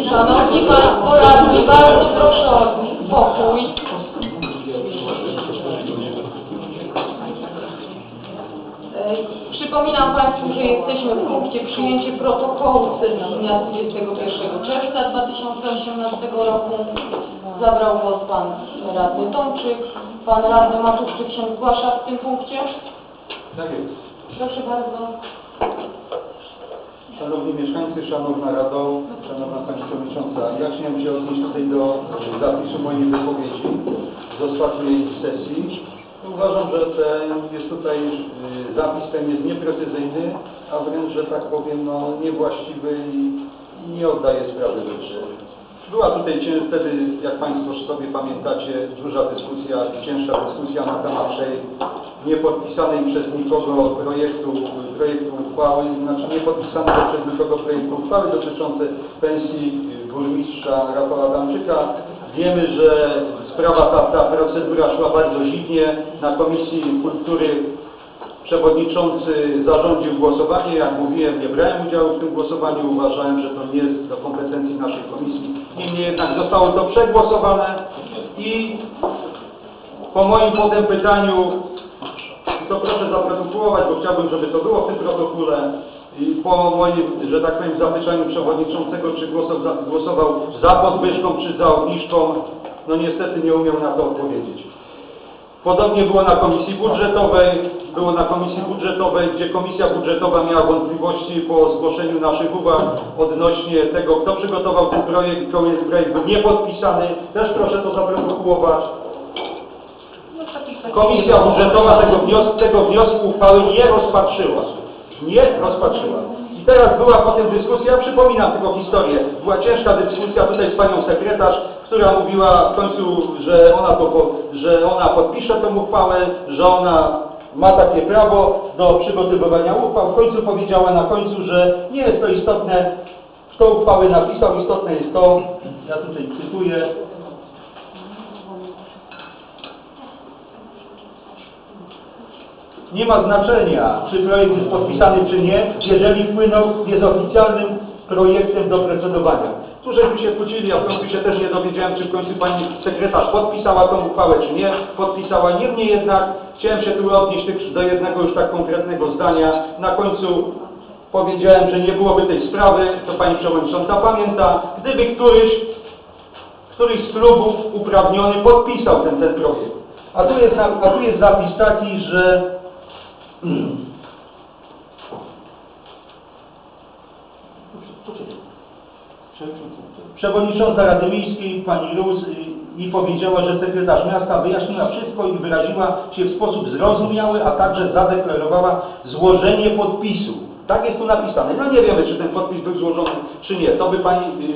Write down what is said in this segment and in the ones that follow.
Szanowni Państwo radni, bardzo proszę o spokój. Przypominam Państwu, że jesteśmy w punkcie przyjęcie protokołu sesji dnia 21 czerwca 2018 roku. Zabrał głos Pan Radny Tomczyk. Pan Radny Matuszczyk się zgłasza w tym punkcie? Tak jest. Proszę bardzo. Szanowni mieszkańcy, Szanowna Rado, Szanowna Pani Przewodnicząca, ja chciałem się odnieść tutaj do zapisu mojej wypowiedzi z ostatniej sesji. Uważam, że jest tutaj zapis ten jest nieprecyzyjny, a wręcz, że tak powiem, niewłaściwy i nie oddaje sprawy rzeczy. Była tutaj wtedy, jak Państwo sobie pamiętacie, duża dyskusja, cięższa dyskusja na temat tej niepodpisanej przez nikogo projektu uchwały, znaczy niepodpisanego przez nikogo projektu uchwały dotyczącej pensji burmistrza Rafała Adamczyka. Wiemy, że sprawa ta procedura szła bardzo dziwnie. Na Komisji Kultury przewodniczący zarządził głosowanie. Jak mówiłem, nie brałem udziału w tym głosowaniu. Uważałem, że to nie jest do kompetencji naszej komisji. Niemniej jednak zostało to przegłosowane i po moim potem pytaniu, to proszę zaprotokołować, bo chciałbym, żeby to było w tym protokole, i po moim, że tak powiem, zapytaniu przewodniczącego, czy głosował za podwyżką, czy za obniżką, no niestety nie umiał na to odpowiedzieć. Podobnie było na Komisji Budżetowej, gdzie Komisja Budżetowa miała wątpliwości po zgłoszeniu naszych uwag odnośnie tego, kto przygotował ten projekt, projekt był niepodpisany. Też proszę to zaprotokołować. Komisja Budżetowa tego wniosku uchwały nie rozpatrzyła. I teraz była potem dyskusja, przypominam tylko historię, była ciężka dyskusja tutaj z panią sekretarz, która mówiła w końcu, że ona podpisze tę uchwałę, że ona ma takie prawo do przygotowywania uchwał. W końcu powiedziała na końcu, że nie jest to istotne, kto uchwałę napisał, istotne jest to, ja tutaj cytuję, nie ma znaczenia, czy projekt jest podpisany, czy nie, jeżeli wpłynął jest oficjalnym projektem do procedowania. Tu żeśmy się kłócili, a w końcu się też nie dowiedziałem, czy w końcu pani sekretarz podpisała tą uchwałę, czy nie podpisała. Niemniej jednak chciałem się tu odnieść do jednego już tak konkretnego zdania. Na końcu powiedziałem, że nie byłoby tej sprawy, to pani przewodnicząca pamięta, gdyby któryś z klubów uprawniony podpisał ten projekt. A tu jest zapis taki, że przewodnicząca Rady Miejskiej, pani Rus, mi powiedziała, że sekretarz miasta wyjaśniła wszystko i wyraziła się w sposób zrozumiały, a także zadeklarowała złożenie podpisu. Tak jest tu napisane. No nie wiemy, czy ten podpis był złożony, czy nie. To by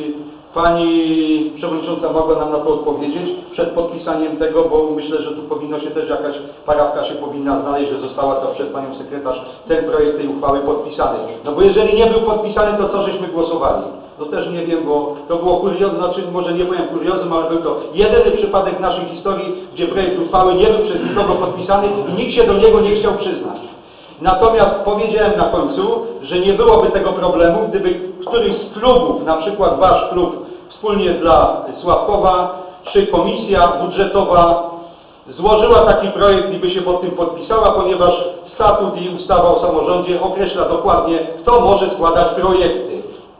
pani przewodnicząca mogła nam na to odpowiedzieć przed podpisaniem tego, bo myślę, że tu powinno się też jakaś parafka się powinna znaleźć, że została to przez panią sekretarz ten projekt tej uchwały podpisany. No bo jeżeli nie był podpisany, to co żeśmy głosowali? No też nie wiem, bo to było kuriozum, znaczy może nie powiem kuriozum, ale był to jedyny przypadek w naszej historii, gdzie projekt uchwały nie był przez nikogo podpisany i nikt się do niego nie chciał przyznać. Natomiast powiedziałem na końcu, że nie byłoby tego problemu, gdyby któryś z klubów, na przykład wasz klub wspólnie dla Sławkowa, czy Komisja Budżetowa złożyła taki projekt i by się pod tym podpisała, ponieważ statut i ustawa o samorządzie określa dokładnie, kto może składać projekty.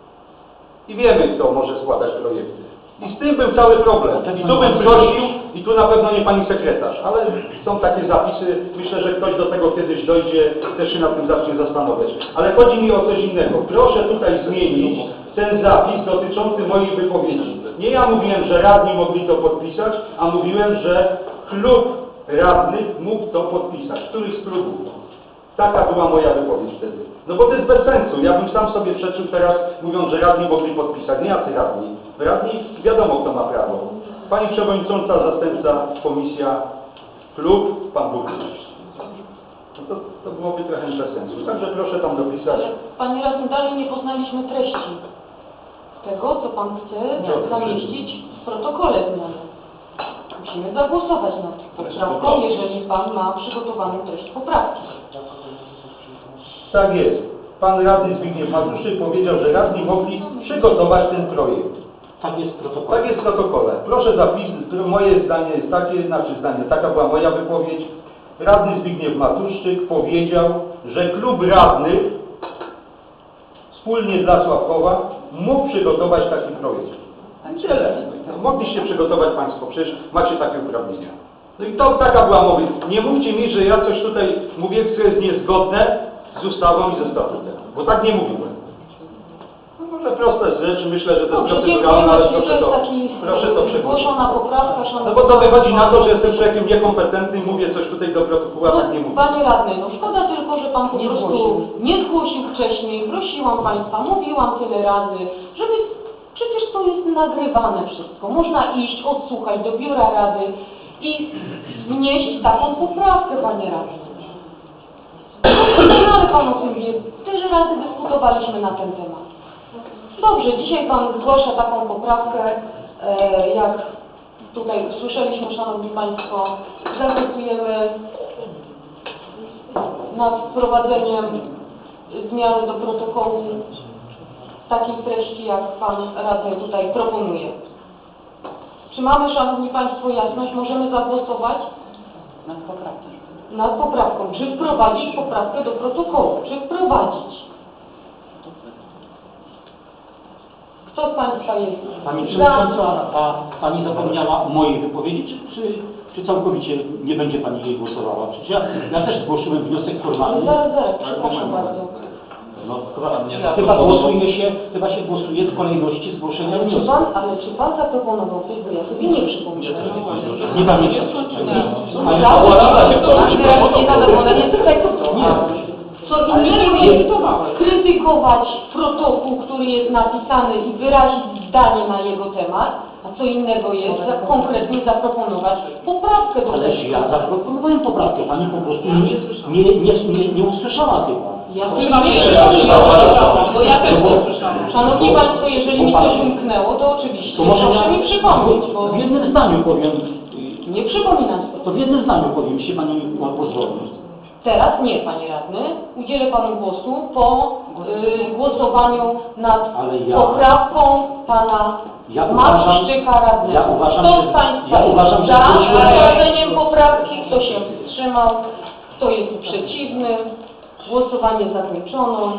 I wiemy, kto może składać projekty. I z tym był cały problem. I tu bym prosił, i tu na pewno nie pani sekretarz, ale są takie zapisy, myślę, że ktoś do tego kiedyś dojdzie, też się nad tym zacznie zastanawiać. Ale chodzi mi o coś innego. Proszę tutaj zmienić ten zapis dotyczący mojej wypowiedzi. Nie ja mówiłem, że radni mogli to podpisać, a mówiłem, że klub radnych mógł to podpisać. Któryś z klubów. Taka była moja wypowiedź wtedy. No bo to jest bez sensu. Ja bym sam sobie przeczył teraz, mówiąc, że radni mogli podpisać. Nie jacy radni. Radni wiadomo, kto ma prawo. Pani przewodnicząca, zastępca, komisja, klub, pan burmistrz. No to byłoby trochę bez sensu. Także proszę tam dopisać. Panie radny, dalej nie poznaliśmy treści tego, co pan chce zamieścić w protokole zmiany. Musimy zagłosować nad poprawką, jeżeli pan ma przygotowaną treść poprawki. Tak jest. Pan radny Zbigniew Matuszczyk powiedział, że radni mogli przygotować ten projekt. Tak jest w protokole. Tak jest w protokole. Proszę zapisać, moje zdanie jest takie, taka była moja wypowiedź. Radny Zbigniew Matuszczyk powiedział, że klub radnych wspólnie z Lasławkowa mógł przygotować taki projekt. Tyle. Mogliście przygotować Państwo, przecież macie takie uprawnienia. No i to taka była mowa. Nie mówcie mi, że ja coś tutaj mówię, co jest niezgodne z ustawą i ze statutem, bo tak nie mówiłem. No może prosta rzecz, myślę, że to jest proceduralne, ale proszę to przegłosić. Zgłoszona poprawka, szanowni No bo to wychodzi na to, że jestem człowiekiem niekompetentnym i mówię coś tutaj do protokołu, a tak nie mówię. Panie radny, no szkoda tylko, że pan po prostu nie zgłosił wcześniej. Prosiłam Państwa, mówiłam tyle razy, żeby... Przecież to jest nagrywane wszystko. Można iść, odsłuchać do biura rady i wnieść taką poprawkę, panie radny. Doskonale pan o tym wie. Tyle razy dyskutowaliśmy na ten temat. Dobrze, dzisiaj pan zgłasza taką poprawkę, jak tutaj usłyszeliśmy, szanowni państwo, zagłosujemy nad wprowadzeniem zmiany do protokołu takiej treści, jak pan radny tutaj proponuje. Czy mamy, szanowni państwo, jasność? Możemy zagłosować nad poprawką. Czy wprowadzić poprawkę do protokołu? Czy wprowadzić? Kto z państwa jest Pani Przewodnicząca, a Pani zapomniała o mojej wypowiedzi, czy całkowicie nie będzie Pani jej głosowała? Przecież ja też zgłosiłem wniosek formalny. Zaraz, przepraszam bardzo. No, chyba się głosuje w kolejności zgłoszenia wniosku. Ale czy pan zaproponował coś, bo ja sobie nie przypomnę. Nie pamiętam. Niezadowolenie z tekstu. Co innego jest krytykować protokół, który jest napisany i wyrazić zdanie na jego temat, a co innego jest konkretnie zaproponować poprawkę do Ależ tekstu. ja zaproponowałem poprawkę. Pani po prostu nie usłyszała chyba. Ja też Szanowni Państwo, jeżeli mi coś umknęło, to oczywiście To może proszę mi przypomnieć, bo w jednym zdaniu powiem. nie przypominam sobie. To w jednym zdaniu powiem, jeśli Pani mi pozwoli. Teraz nie, panie radny. Udzielę panu głosu po głosowaniu nad poprawką pana Matuszczyka radnego. Kto z państwa jest za wprowadzeniem poprawki? Kto się wstrzymał? Kto jest przeciwny? Głosowanie zakończono.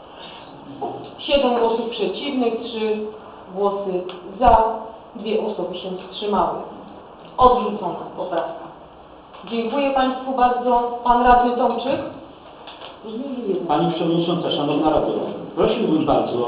7 głosów przeciwnych, 3 głosy za, 2 osoby się wstrzymały. Odrzucona poprawka. Dziękuję Państwu bardzo. Pan radny Tomczyk. Pani Przewodnicząca, Szanowna Rado, prosiłbym bardzo,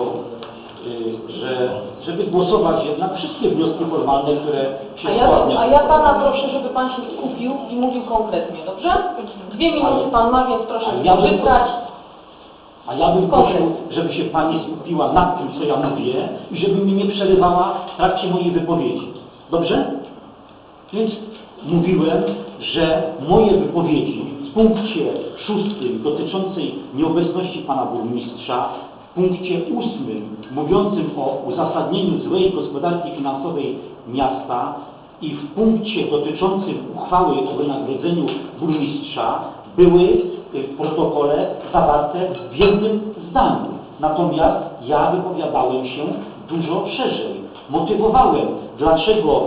żeby głosować jednak wszystkie wnioski formalne, które się składnie. A ja Pana proszę, żeby Pan się skupił i mówił konkretnie, dobrze? 2 minuty Pan ma, więc proszę wybrać. A ja bym prosił, żeby się Pani skupiła nad tym, co ja mówię i żeby mi nie przerywała w trakcie mojej wypowiedzi. Dobrze? Więc mówiłem, że moje wypowiedzi w punkcie 6 dotyczącej nieobecności Pana Burmistrza, w punkcie 8 mówiącym o uzasadnieniu złej gospodarki finansowej miasta i w punkcie dotyczącym uchwały o wynagrodzeniu burmistrza były w protokole zawarte w jednym zdaniu. Natomiast ja wypowiadałem się dużo szerzej. Motywowałem, dlaczego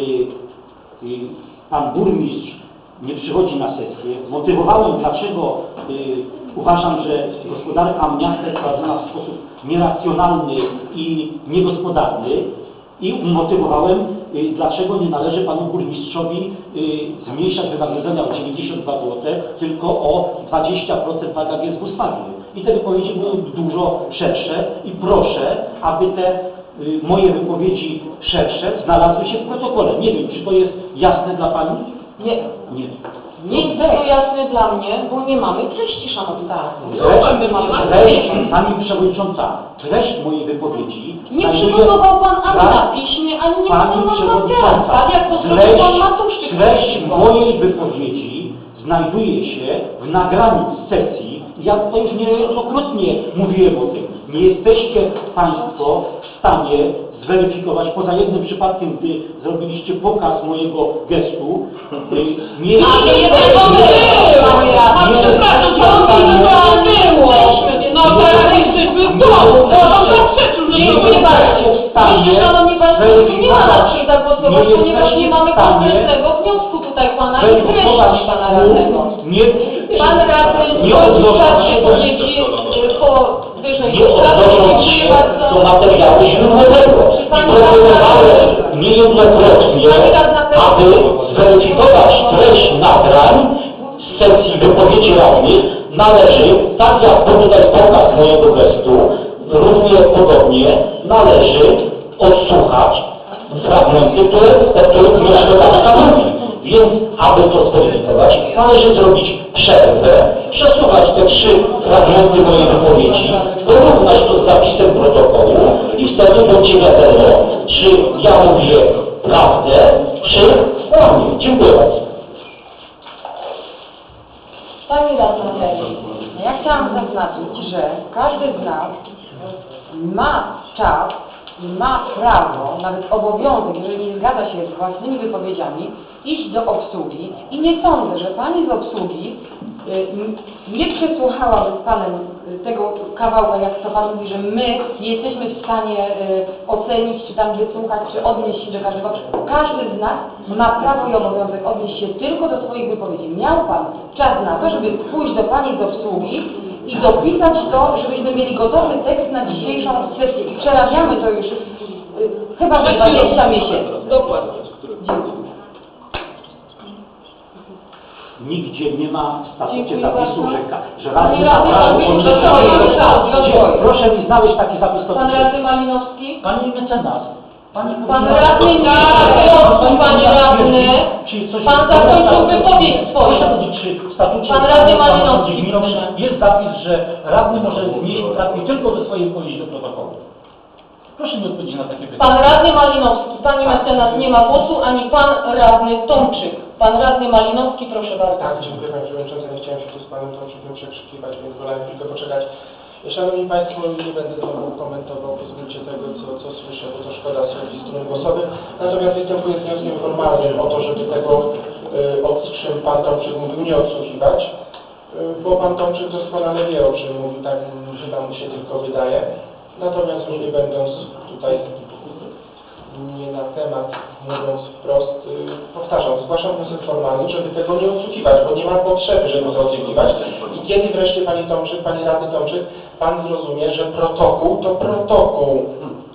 Pan burmistrz nie przychodzi na sesję. Motywowałem, dlaczego uważam, że gospodarka miasta jest prowadzona w sposób nieracjonalny i niegospodarny. I motywowałem, dlaczego nie należy Panu burmistrzowi zmniejszać wynagrodzenia o 92 zł, tylko o 20%, tak jak jest w ustawie. I te wypowiedzi były dużo szersze i proszę, aby te moje wypowiedzi szersze znalazły się w protokole. Nie wiem, czy to jest jasne dla Pani? Nie. Nie. Nie jest to jasne dla mnie, bo nie mamy treści, szanowna. Treść, Pani Przewodnicząca, treść mojej wypowiedzi... Nie przygotował Pan ani na piśmie, ani nie przygotował na teraz, tak jak to zrobił Pan Matuszczyk. Treść mojej wypowiedzi znajduje się w nagraniu z sesji. Ja to już niejednokrotnie mówiłem o tym. Nie jesteście Państwo w stanie zweryfikować, poza jednym przypadkiem, gdy zrobiliście pokaz mojego gestu, nie jesteście w stanie zagłosować, nie ponieważ jesteśmy nie mamy w stanie konkretnego wniosku tutaj pana i weryfikować treści pana radnego. nie, Pan radny nie kończy odnosząc czas się do wypowiedzi powyżej. nie odnosząc się do materiału źródłowego. I proponowałem niejednokrotnie, aby zweryfikować treść nagrań z sesji wypowiedzi radnych należy, tak jak to tutaj pokaz mojego gestu, równie podobnie należy odsłuchać fragmenty, o których wnioskodawca mówi. Więc, aby to zweryfikować, należy zrobić przerwę, przesłuchać te 3 fragmenty mojej wypowiedzi, porównać to z zapisem protokołu i wtedy będzie wiadomo, czy ja mówię prawdę, czy kłamię. Dziękuję bardzo. Pani radna Heli, ja chciałam zaznaczyć, że każdy z nas ma czas i ma prawo, nawet obowiązek, jeżeli nie zgadza się z własnymi wypowiedziami, iść do obsługi i nie sądzę, że pani z obsługi nie przesłuchałaby z panem tego kawałka, jak to pan mówi, że my nie jesteśmy w stanie ocenić, czy tam wysłuchać, czy odnieść się do każdego. Każdy z nas ma prawo i obowiązek odnieść się tylko do swoich wypowiedzi. Miał pan czas na to, żeby pójść do pani z obsługi i dopisać to, żebyśmy mieli gotowy tekst na dzisiejszą sesję. I przerabiamy to już chyba że 20 miesięcy. Dokładnie. Dziękuję. Nigdzie nie ma w statucie Dziękuję zapisu, bardzo. że radny Pani ma radny prawo Malinowski, odnieść proszę. Proszę mi znaleźć taki zapis Pan statutowany. radny Malinowski? Pani mecenas, pani Pan powinna- radny nie ma panie radny. Czy coś Pan zakończył wypowiedź swoją. Proszę powiedzieć, czy w statucie Pan radny samorządu Malinowski, gminy proszę. jest zapis, że radny może znieść uprawnienie tylko do swojej wypowiedzi do protokołu. Proszę mi odpowiedzieć na takie pytanie. Pan radny Malinowski, pani mecenas nie ma głosu, ani pan radny Tomczyk. Pan radny Malinowski, proszę bardzo. Tak, dziękuję Panie Przewodniczący. Nie chciałem się tu z Panem Tomczykiem przekrzykiwać, więc wolałem chwilkę poczekać. Szanowni Państwo, nie będę znowu komentował, pozwólcie tego, co słyszę, bo to szkoda słów strun głosowych. Natomiast występuję z wnioskiem formalnym o to, żeby tego, o czym Pan Tomczyk mówił, nie odsłuchiwać, bo Pan Tomczyk doskonale wie, o czym mówił, tak chyba mu się tylko wydaje. Natomiast już nie będąc tutaj nie na temat, mówiąc wprost, powtarzam, zgłaszam wniosek formalny, żeby tego nie odsłuchiwać, bo nie ma potrzeby, żeby to odsłuchiwać. I kiedy wreszcie Pani Tomczyk, Pani Radny Tomczyk, Pan zrozumie, że protokół to protokół.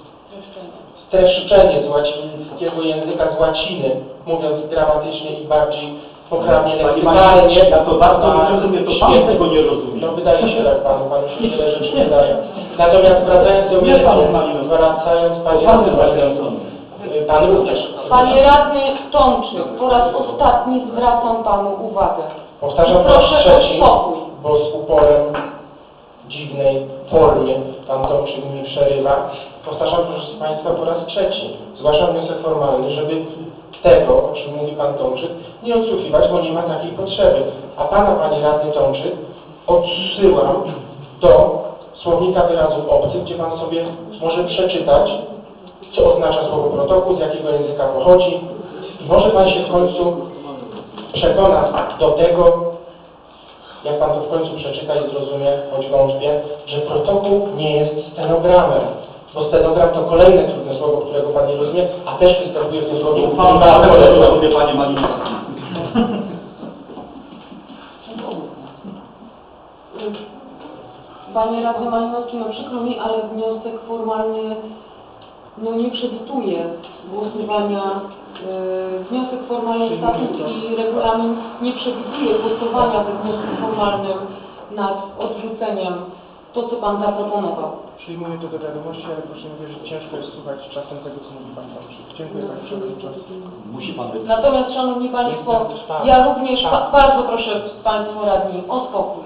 Streszczenie z łacińskiego języka, z łaciny, mówiąc gramatycznie i bardziej poprawnie leksykalnie. Ja to bardzo rozumiem, to Pan Świetnie. tego nie rozumie. No wydaje się tak Panu się wiele rzeczy wydaje. Natomiast wracając do Nie Panu, Panie Pan również. Panie radny Tomczyk, po raz ostatni zwracam panu uwagę. Powtarzam po raz Proszę trzeci, o spokój. bo z uporem dziwnej formie Pan Tomczyk mi przerywa. Powtarzam, proszę Państwa, po raz trzeci. Zgłaszam wniosek formalny, żeby tego, o czym mówi Pan Tomczyk, nie odsłuchiwać, bo nie ma takiej potrzeby. A Pana, Panie Radny Tomczyk, odsyłam do słownika wyrazów obcych, gdzie Pan sobie może przeczytać, co oznacza słowo protokół, z jakiego języka pochodzi. I może Pan się w końcu przekona do tego, jak Pan to w końcu przeczyta i zrozumie, choć wątpię, że protokół nie jest stenogramem. Bo stenogram to kolejne trudne słowo, którego Pan nie rozumie, a też występuje w tym słowie. Pan bardzo rozumie, Panie Malinowski. Panie radny Malinowski, no przykro mi, ale wniosek formalny nie przewiduje głosowania. Wniosek formalny, statut i regulamin nie przewiduje głosowania we wniosku formalnym nad odrzuceniem to, co Pan zaproponował. Przyjmuję to do wiadomości, ale proszę mi wierzyć, ciężko jest słuchać czasem tego, co mówi Pan Tomczyk. Dziękuję Panie Przewodniczący. Musi Pan być. Natomiast, Szanowni Państwo, ja również bardzo proszę Państwo radni o spokój.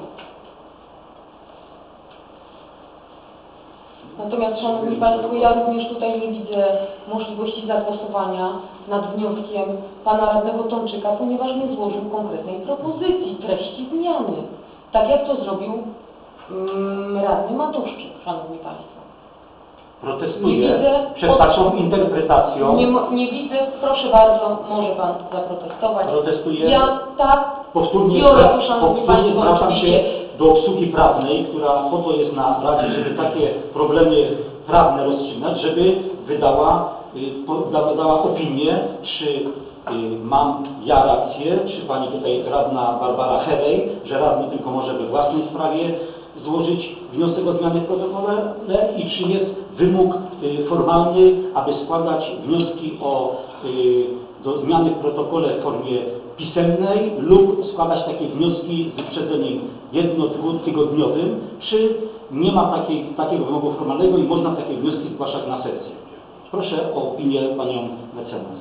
Natomiast, Szanowni Państwo, ja również tutaj nie widzę możliwości zagłosowania nad wnioskiem Pana radnego Tomczyka, ponieważ nie złożył konkretnej propozycji, treści zmiany. Tak jak to zrobił radny Matuszczyk, Szanowni Państwo. Protestuję przed taką interpretacją. Nie widzę, proszę bardzo, może Pan zaprotestować. Protestuję. Ja tak Powtórnie biorę to, Szanowni Państwo, zwracam się oczywiście. do obsługi prawnej, która po to jest na Radzie, żeby takie problemy prawne rozstrzygnąć, żeby wydała dała opinię, czy mam ja rację, czy pani tutaj radna Barbara Herej, że radny tylko może we własnej sprawie złożyć wniosek o zmiany w protokole i czy jest wymóg formalny, aby składać wnioski do zmiany w protokole w formie pisemnej lub składać takie wnioski z wyprzedzeniem 1-2 tygodniowym, czy nie ma takiego wymogu formalnego i można takie wnioski zgłaszać na sesję. Proszę o opinię panią mecenas.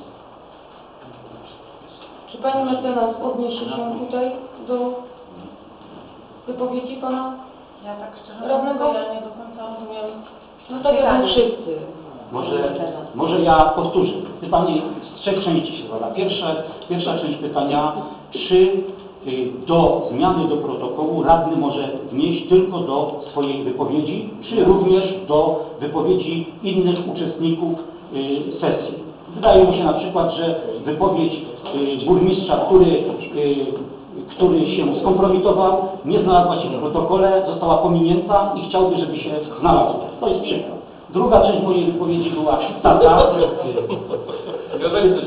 Czy pani mecenas odniesie się tutaj do wypowiedzi pana? Ja tak szczerze Radnego? mówiąc, ja nie do końca rozumiem. No tak jak my wszyscy. Może ja powtórzę. Pytanie z 3 części się składa. Pierwsza część pytania, czy do zmiany do protokołu radny może wnieść tylko do swojej wypowiedzi, czy również do wypowiedzi innych uczestników sesji. Wydaje mi się na przykład, że wypowiedź burmistrza, który się skompromitował, nie znalazła się w protokole, została pominięta i chciałby, żeby się znalazła. To jest przykład. Druga część mojej wypowiedzi była taka. Chyba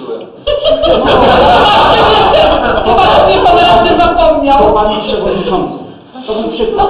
sobie pan radny zapomniał. To pani przewodniczący. To był przykład.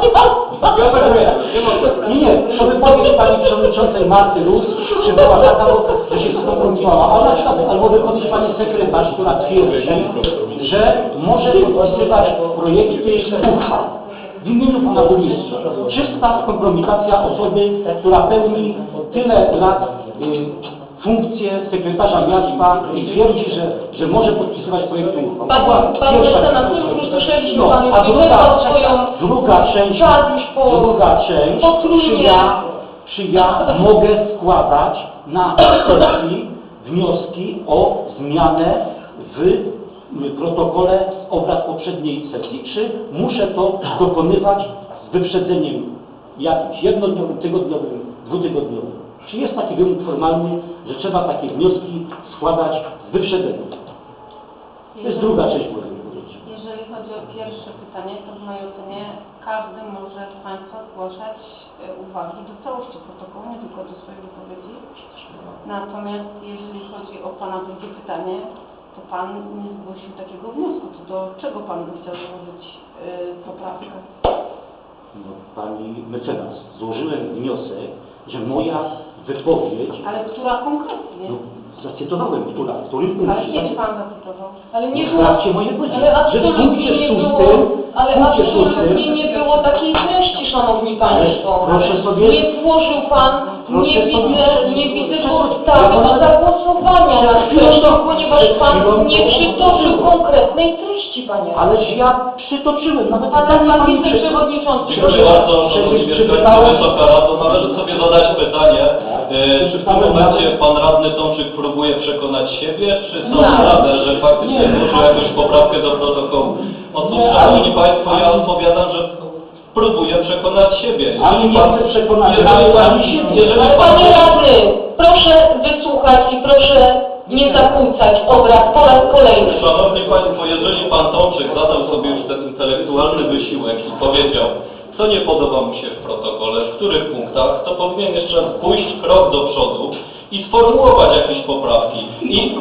Nie, to wypowiedź pani przewodniczącej Marty Rus, czy była taka, że się skompromitowała, albo wypowiedź pani sekretarz, która twierdzi, że może podpisywać projekty uchwał w imieniu pana burmistrza. Czysta kompromitacja osoby, która pełni tyle lat funkcję sekretarza miasta i twierdzi, że może podpisywać projekty uchwał. Panie mecenas, my już usłyszeliśmy pan już druga część, czy ja mogę składać na sesji wnioski o zmianę w protokole z obrad poprzedniej sesji, czy muszę to dokonywać z wyprzedzeniem jakimś jednodniowym, tygodniowym, dwutygodniowym? Czy jest taki wymóg formalny, że trzeba takie wnioski składać z wyprzedzeniem? To jest druga część mojej wypowiedzi. Jeżeli chodzi o pierwsze pytanie, to w mojej ocenie każdy może z Państwa zgłaszać uwagi do całości protokołu, nie tylko do swojej wypowiedzi. Natomiast jeżeli chodzi o Pana drugie pytanie, to Pan nie zgłosił takiego wniosku. To do czego Pan by chciał złożyć poprawkę? No, pani mecenas, złożyłem wniosek, że moja wypowiedź... Ale która konkretnie? No, zacytowałem, w którym Ale punkcie? kiedy Pan zacytował? Ale nie W było, trakcie mojej wypowiedzi. ale Że w absolutnie punkcie nie było, szóstym, ale w punkcie absolutnie szóstym, nie było takiej treści, szanowni państwo. proszę sobie- Nie złożył pan, Proszę nie sobie- widzę podstawy do zagłosowania na treścią, ponieważ pan nie przytoczył konkretnej treści, panie. Ależ ja przytoczyłem, nawet Pan wiceprzewodniczący, Dziękuję bardzo, szanowni mieszkańcy Wysoka Rado. Należy sobie zadać pytanie, czy w tym momencie pan radny Tomczyk próbuje przekonać siebie, czy są radę, że faktycznie złożył jakąś poprawkę do protokołu? Otóż, szanowni państwo, ja odpowiadam, że próbuję przekonać siebie. Ale nie chcę przekonać Jeżeli Ale pan... panie radny, proszę wysłuchać i proszę nie zakłócać obrad po raz kolejny. Szanowni państwo, jeżeli pan Tomczyk zadał sobie już ten intelektualny wysiłek i powiedział, co nie podoba mu się w protokole, w których punktach, to powinien jeszcze pójść krok do przodu i sformułować jakieś poprawki. I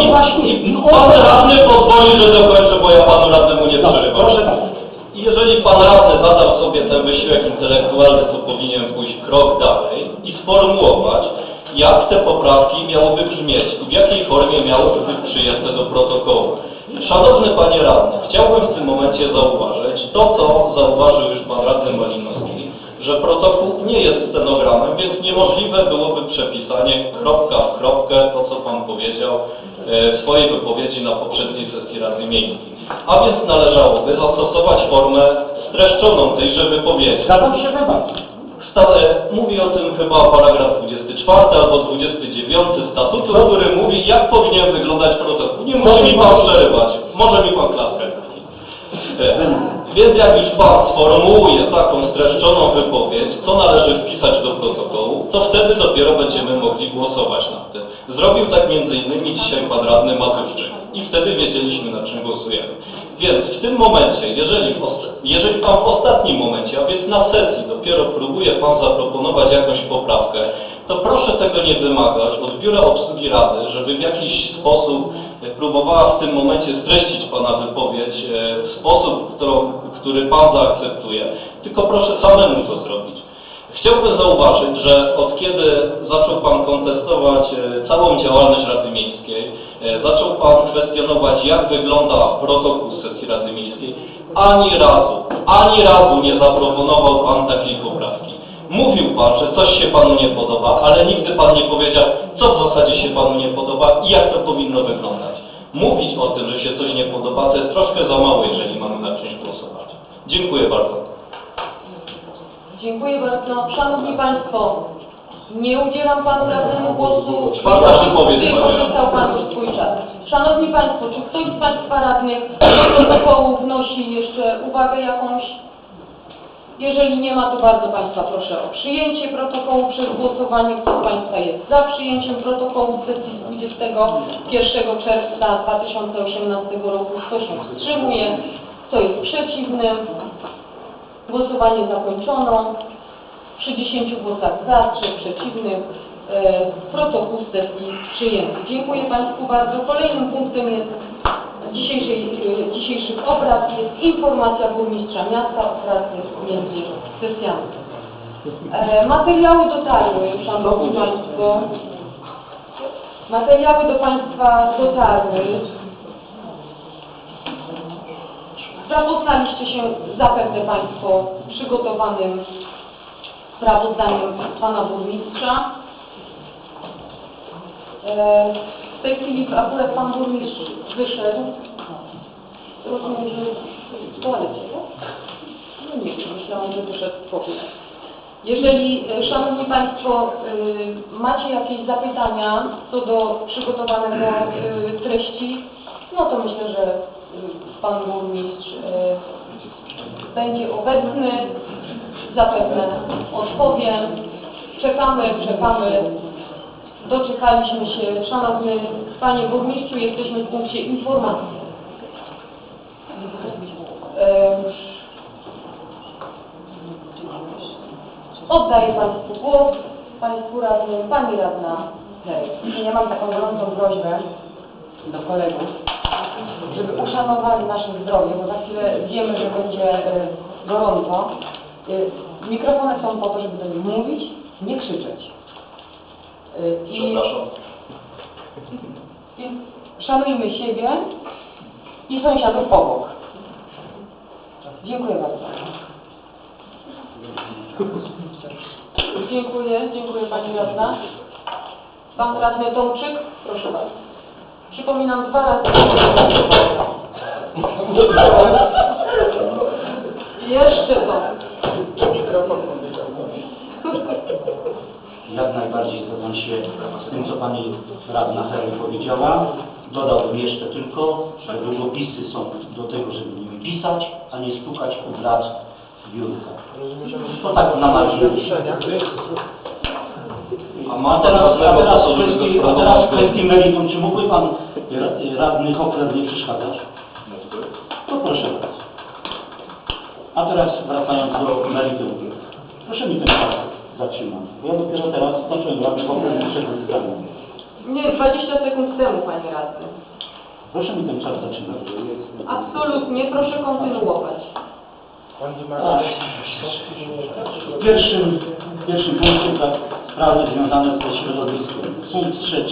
pan radny pozwoli, że dokończę, bo ja panu radnemu nie przerywam. I jeżeli pan radny zadał sobie ten wysiłek intelektualny, to powinien pójść krok dalej i sformułować, jak te poprawki miałyby brzmieć i w jakiej formie miałyby być przyjęte do protokołu. Szanowny panie radny, chciałbym w tym momencie zauważyć to, co zauważył już pan radny Malinowski, że protokół nie jest stenogramem, więc niemożliwe byłoby przepisanie kropka w kropkę to, co pan powiedział w swojej wypowiedzi na poprzedniej sesji Rady Miejskiej. A więc należałoby zastosować formę streszczoną tejże wypowiedzi. Zgadzam się najbardziej. Mówi o tym chyba paragraf 24 albo 29 statutu, który mówi, jak powinien wyglądać protokół. Nie musi mi pan przerywać. Może mi pan klatkę. Więc jak już pan sformułuje taką streszczoną wypowiedź, co należy wpisać do protokołu, to wtedy dopiero będziemy mogli głosować nad tym. Zrobił tak m.in. dzisiaj pan radny Matuszczyk i wtedy wiedzieliśmy, na czym głosujemy. Więc w tym momencie, jeżeli pan w ostatnim momencie, a więc na sesji dopiero próbuje pan zaproponować jakąś poprawkę, to proszę tego nie wymagać od Biura Obsługi Rady, żeby w jakiś sposób próbowała w tym momencie streścić Pana wypowiedź w sposób, który Pan zaakceptuje, tylko proszę samemu to zrobić. Chciałbym zauważyć, że od kiedy zaczął Pan kontestować całą działalność Rady Miejskiej, zaczął Pan kwestionować, jak wygląda protokół sesji Rady Miejskiej, ani razu nie zaproponował Pan takiej poprawki. Mówił Pan, że coś się Panu nie podoba, ale nigdy Pan nie powiedział, co w zasadzie się Panu nie podoba i jak to powinno wyglądać. Mówić o tym, że się coś nie podoba, to jest troszkę za mało, jeżeli mamy nad czymś głosować. Dziękuję bardzo. Dziękuję bardzo. Szanowni Państwo, nie udzielam Panu radnemu głosu. Czwarta wypowiedź, Wykorzystał Pan już swój czas. Szanowni Państwo, czy ktoś z Państwa radnych do protokołu wnosi jeszcze uwagę jakąś? Jeżeli nie ma, to bardzo Państwa proszę o przyjęcie protokołu przez głosowanie. Kto z Państwa jest za przyjęciem protokołu sesji z 21 czerwca 2018 roku? Kto się wstrzymuje? Kto jest przeciwny? Głosowanie zakończono. Przy 10 głosach za, 3 przeciwnych. Protokół sesji przyjęty. Dziękuję Państwu bardzo. Kolejnym punktem jest dzisiejszych obrad jest informacja burmistrza miasta o pracy między sesjami. Materiały dotarły, Szanowni Państwo. Materiały do Państwa dotarły. Zapoznaliście się zapewne Państwo przygotowanym sprawozdaniem Pana Burmistrza. W tej chwili akurat Pan Burmistrz wyszedł. Rozumiem, że w toalecie, tak? No nie wiem, myślałam, że wyszedł w ogóle. Jeżeli, Szanowni Państwo, macie jakieś zapytania co do przygotowanego treści, no to myślę, że Pan Burmistrz będzie obecny, zapewne odpowie. Czekamy. Doczekaliśmy się. Szanowny Panie Burmistrzu, jesteśmy w punkcie informacji. Oddaję Państwu głos, Państwu radnym, Pani radna. Ja mam taką gorącą prośbę do kolegów, żeby uszanowali nasze zdrowie, bo za chwilę wiemy, że będzie gorąco. Mikrofony są po to, żeby do nich mówić, nie krzyczeć. Przepraszam. I szanujmy siebie i sąsiadów obok. Dziękuję bardzo. Dziękuję Pani radna. Pan radny Tomczyk, proszę bardzo. Przypominam 2 razy. Jeszcze to. Jak najbardziej zgadzam się z tym, co Pani radna Herli powiedziała. Dodałbym jeszcze tylko, że długopisy są do tego, żeby nimi pisać, a nie stukać u blat w biurka. To tak na marginesie. A teraz w kwestii meritum, czy mógłby Pan radny Hopler nie przeszkadzać? To proszę bardzo. A teraz wracając do meritum. Proszę mi ten czas zatrzymać. Bo ja dopiero teraz zacząłem radny Hopler przed wyzwaniem. Nie, 20 sekund temu, Panie radny. Proszę mi ten czas zatrzymać. Absolutnie, proszę kontynuować. W pierwszym punkcie tak, sprawy związane ze środowiskiem. Punkt 3.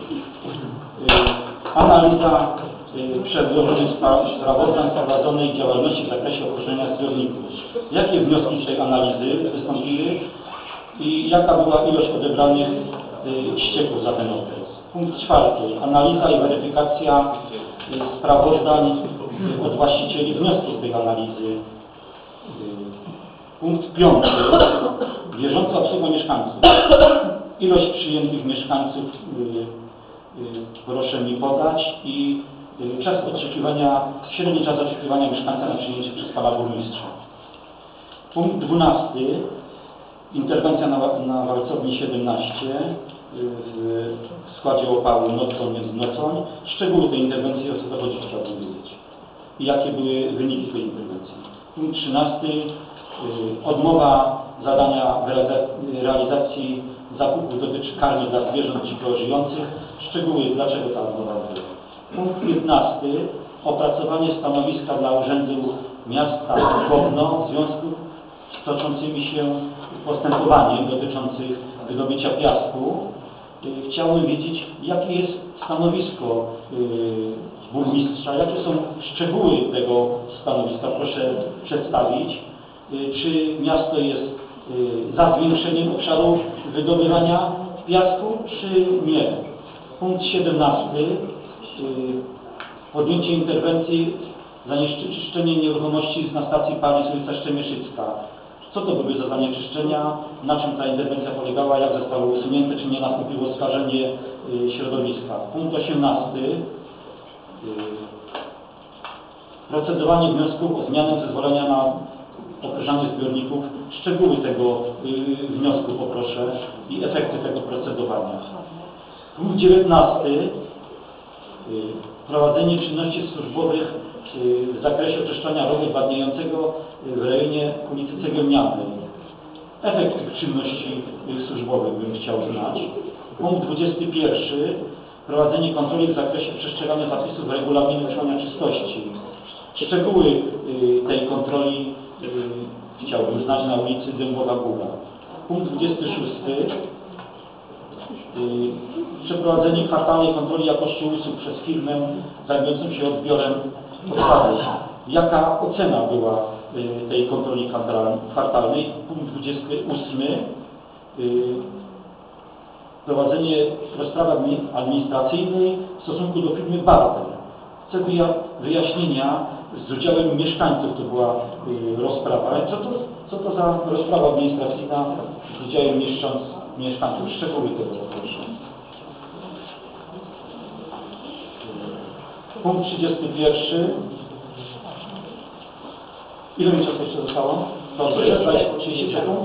Analiza przedłożonych sprawozdań prowadzonej działalności w zakresie ochronenia zbiorników. Jakie wnioski z tej analizy wystąpiły i jaka była ilość odebranych ścieków za ten okres? Punkt 4. Analiza i weryfikacja sprawozdań od właścicieli, wniosków z tej analizy. Punkt 5. Bieżąca obsługa mieszkańców. Ilość przyjętych mieszkańców proszę mi podać i czas oczekiwania, średni czas oczekiwania mieszkańca na przyjęcie przez Pana Burmistrza. Punkt 12. Interwencja na Walcowni 17 w składzie opału Nocą. Szczegóły tej interwencji, o co to chodzi, chciałbym wiedzieć. I jakie były wyniki tej interwencji. Punkt 13. Odmowa zadania realizacji zakupów dotyczy karmy dla zwierząt dziko żyjących. Szczegóły, dlaczego ta odmowa była. Punkt 15. Opracowanie stanowiska dla Urzędu Miasta Gówno w związku z toczącymi się postępowaniem dotyczących wydobycia piasku. Chciałbym wiedzieć, jakie jest stanowisko burmistrza, jakie są szczegóły tego stanowiska, proszę przedstawić. Czy miasto jest za zwiększeniem obszaru wydobywania piasku, czy nie? Punkt 17. Podjęcie interwencji zanieczyszczenie nieruchomości na stacji paliw ulica Szczemieszycka. Co to były za zanieczyszczenia? Na czym ta interwencja polegała? Jak zostały usunięte? Czy nie nastąpiło skażenie środowiska? Punkt 18. Procedowanie wniosków o zmianę zezwolenia na określanie zbiorników. Szczegóły tego wniosku poproszę i efekty tego procedowania. Punkt 19. Prowadzenie czynności służbowych w zakresie oczyszczania rowu wadniejącego w rejonie ulicy Cegielnianej. Efekt tych czynności służbowych bym chciał znać. Punkt 21. Prowadzenie kontroli w zakresie przestrzegania zapisów regulaminu utrzymania czystości. Szczegóły tej kontroli chciałbym znać na ulicy Dębowa Góra. Punkt 26. Przeprowadzenie kwartalnej kontroli jakości usług przez firmę zajmującą się odbiorem odpadów. Jaka ocena była tej kontroli kwartalnej? Punkt 28. Prowadzenie rozprawy administracyjnej w stosunku do firmy Bartel. W celu wyjaśnienia z udziałem mieszkańców to była rozprawa. Co to za rozprawa administracyjna z udziałem mieszkańców? Szczegóły tego proszę. Punkt 31. Ile mi czasu jeszcze zostało? To 30 sekund.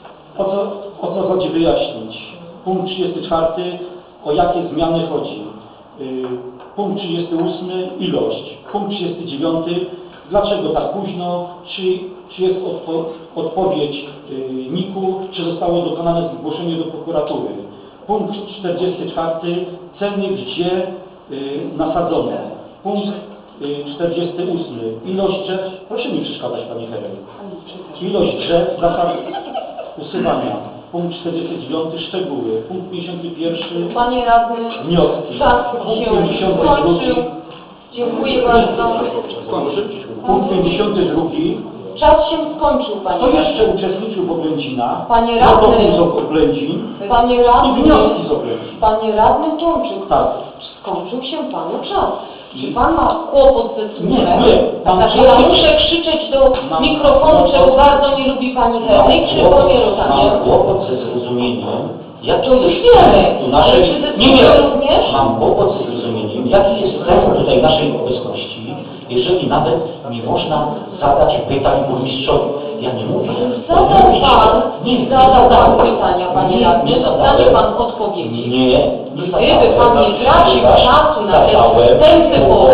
O co chodzi wyjaśnić? Punkt 34. O jakie zmiany chodzi? Punkt 38. Ilość. Punkt 39. Dlaczego tak późno? Czy jest odpowiedź NIK-u? Czy zostało dokonane zgłoszenie do prokuratury? Punkt 44. Ceny gdzie nasadzono? Punkt 48. Ilość drzew. Proszę mi przeszkadzać, Pani Herej. Ilość drzew, zasad usuwania. Punkt 49. Szczegóły. Punkt 51. Panie radny, Wnioski. czas Punkt się 52. skończył. Dziękuję bardzo. Punkt 52. Czas się skończył, Kto panie radny. jeszcze uczestniczył w oględzinach? Panie Protokół radny. z oględzin Panie i radny, wnioski z oględzin. panie radny Tomczyk, Tak. skończył się panu czas. Czy pan ma kłopot ze słuchem? Nie. Mam Znaczy ja kłopot. muszę krzyczeć do Mam mikrofonu, kłopot. czego bardzo nie lubi pani Henryk, czy panie Mam kłopot ze zrozumieniem, jaki To już jest wiemy. cel tu naszej... Ale czy ze Nie, słuchem również? Mam kłopot ze zrozumieniem, jaki jest cel tutaj naszej obecności, jeżeli nawet nie można zadać pytań burmistrzowi. Ja nie mówię... Zadał pan, Nie zadał pan zadałem. pytania, panie Nie, radny, nie dostanie zadałem. pan odpowiedzi. Nie Gdyby pan nie tracił czasu na te wstępy po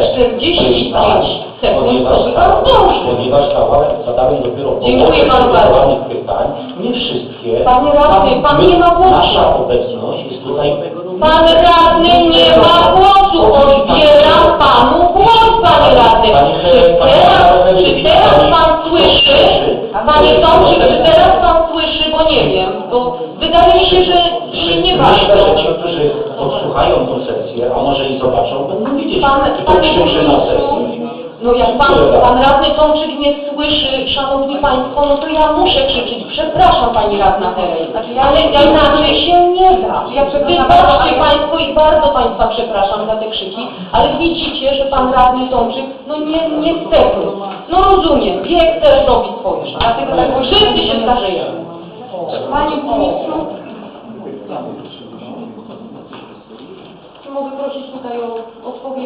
45 sekund, to by pan zdążył. Ponieważ zadałem dopiero Dziękuję panu bardzo. pytań, nie wszystkie. Panie radny, pan nie ma głosu. Nasza obecność jest tutaj... Pan radny nie ma głosu, odbieram panu głos, panie radny. Czy teraz pan słyszy, panie Tomczyk, czy teraz pan słyszy, bo nie wiem, bo wydaje mi się, że się nie Myślę, że bardzo. ci, którzy odsłuchają tę sesję, a może i zobaczą, będą wiedzieć, czy to Panie krzyczy na burmistrzu, sesji. no jak pan radny Tomczyk nie słyszy, szanowni państwo, no to ja muszę krzyczeć. Przepraszam pani radna Herej, ale inaczej się nie da. Wybaczcie państwo i bardzo państwa przepraszam za te krzyki, ale widzicie, że pan radny Tomczyk, no niestety, no rozumiem, wiek też robi swoje. Dlatego tak wszyscy się starzejemy. Panie burmistrzu, czy mogę prosić tutaj o odpowiedź?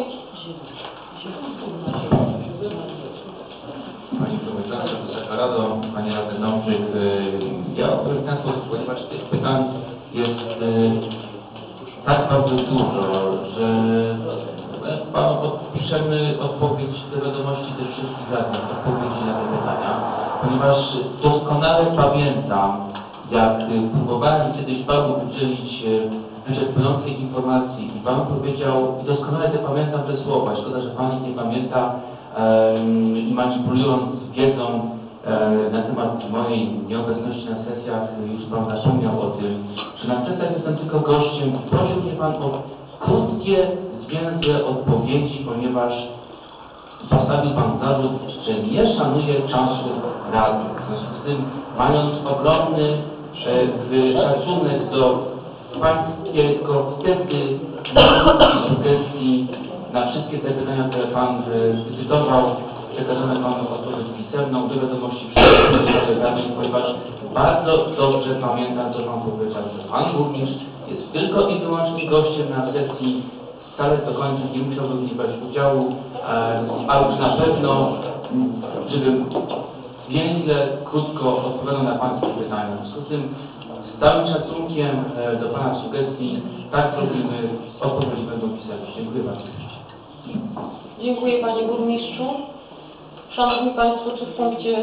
Pani Przewodnicząca, Wysoka Rado, Panie Radny Tomczyk, ja odpowiem w ten sposób, ponieważ tych pytań jest tak bardzo dużo, że Panu podpiszemy odpowiedź do wiadomości tych wszystkich radnych, odpowiedzi na te pytania, ponieważ doskonale pamiętam, jak próbowałem kiedyś Panu udzielić wyczerpującej informacji i Pan powiedział, i doskonale te pamiętam te słowa, szkoda, że Pan ich nie pamięta, i manipulując wiedzą na temat mojej nieobecności na sesjach, już Pan zapomniał o tym, że na sesjach jestem tylko gościem. Prosił mnie Pan o krótkie, zwięzłe odpowiedzi, ponieważ postawił Pan zarzut, że nie szanuje czasu Rady. W związku z tym, mając ogromny szacunek do Pańskiego wtedy sugestii na wszystkie te pytania, które Pan zdecydował, przekazane Panu odpowiedź pisemną, do wiadomości przyjętych, ponieważ bardzo dobrze pamiętam, co Pan powiedział, że Pan Burmistrz jest tylko i wyłącznie gościem na sesji, wcale do końca nie musiałby w niej brać udziału, a już na pewno, żebym więźle, krótko odpowiadał na Pańskie pytania. W związku z tym, z całym szacunkiem do Pana sugestii, tak robimy, odpowiedzi będą pisemne. Dziękuję bardzo. Dziękuję Panie Burmistrzu. Szanowni Państwo, czy w punkcie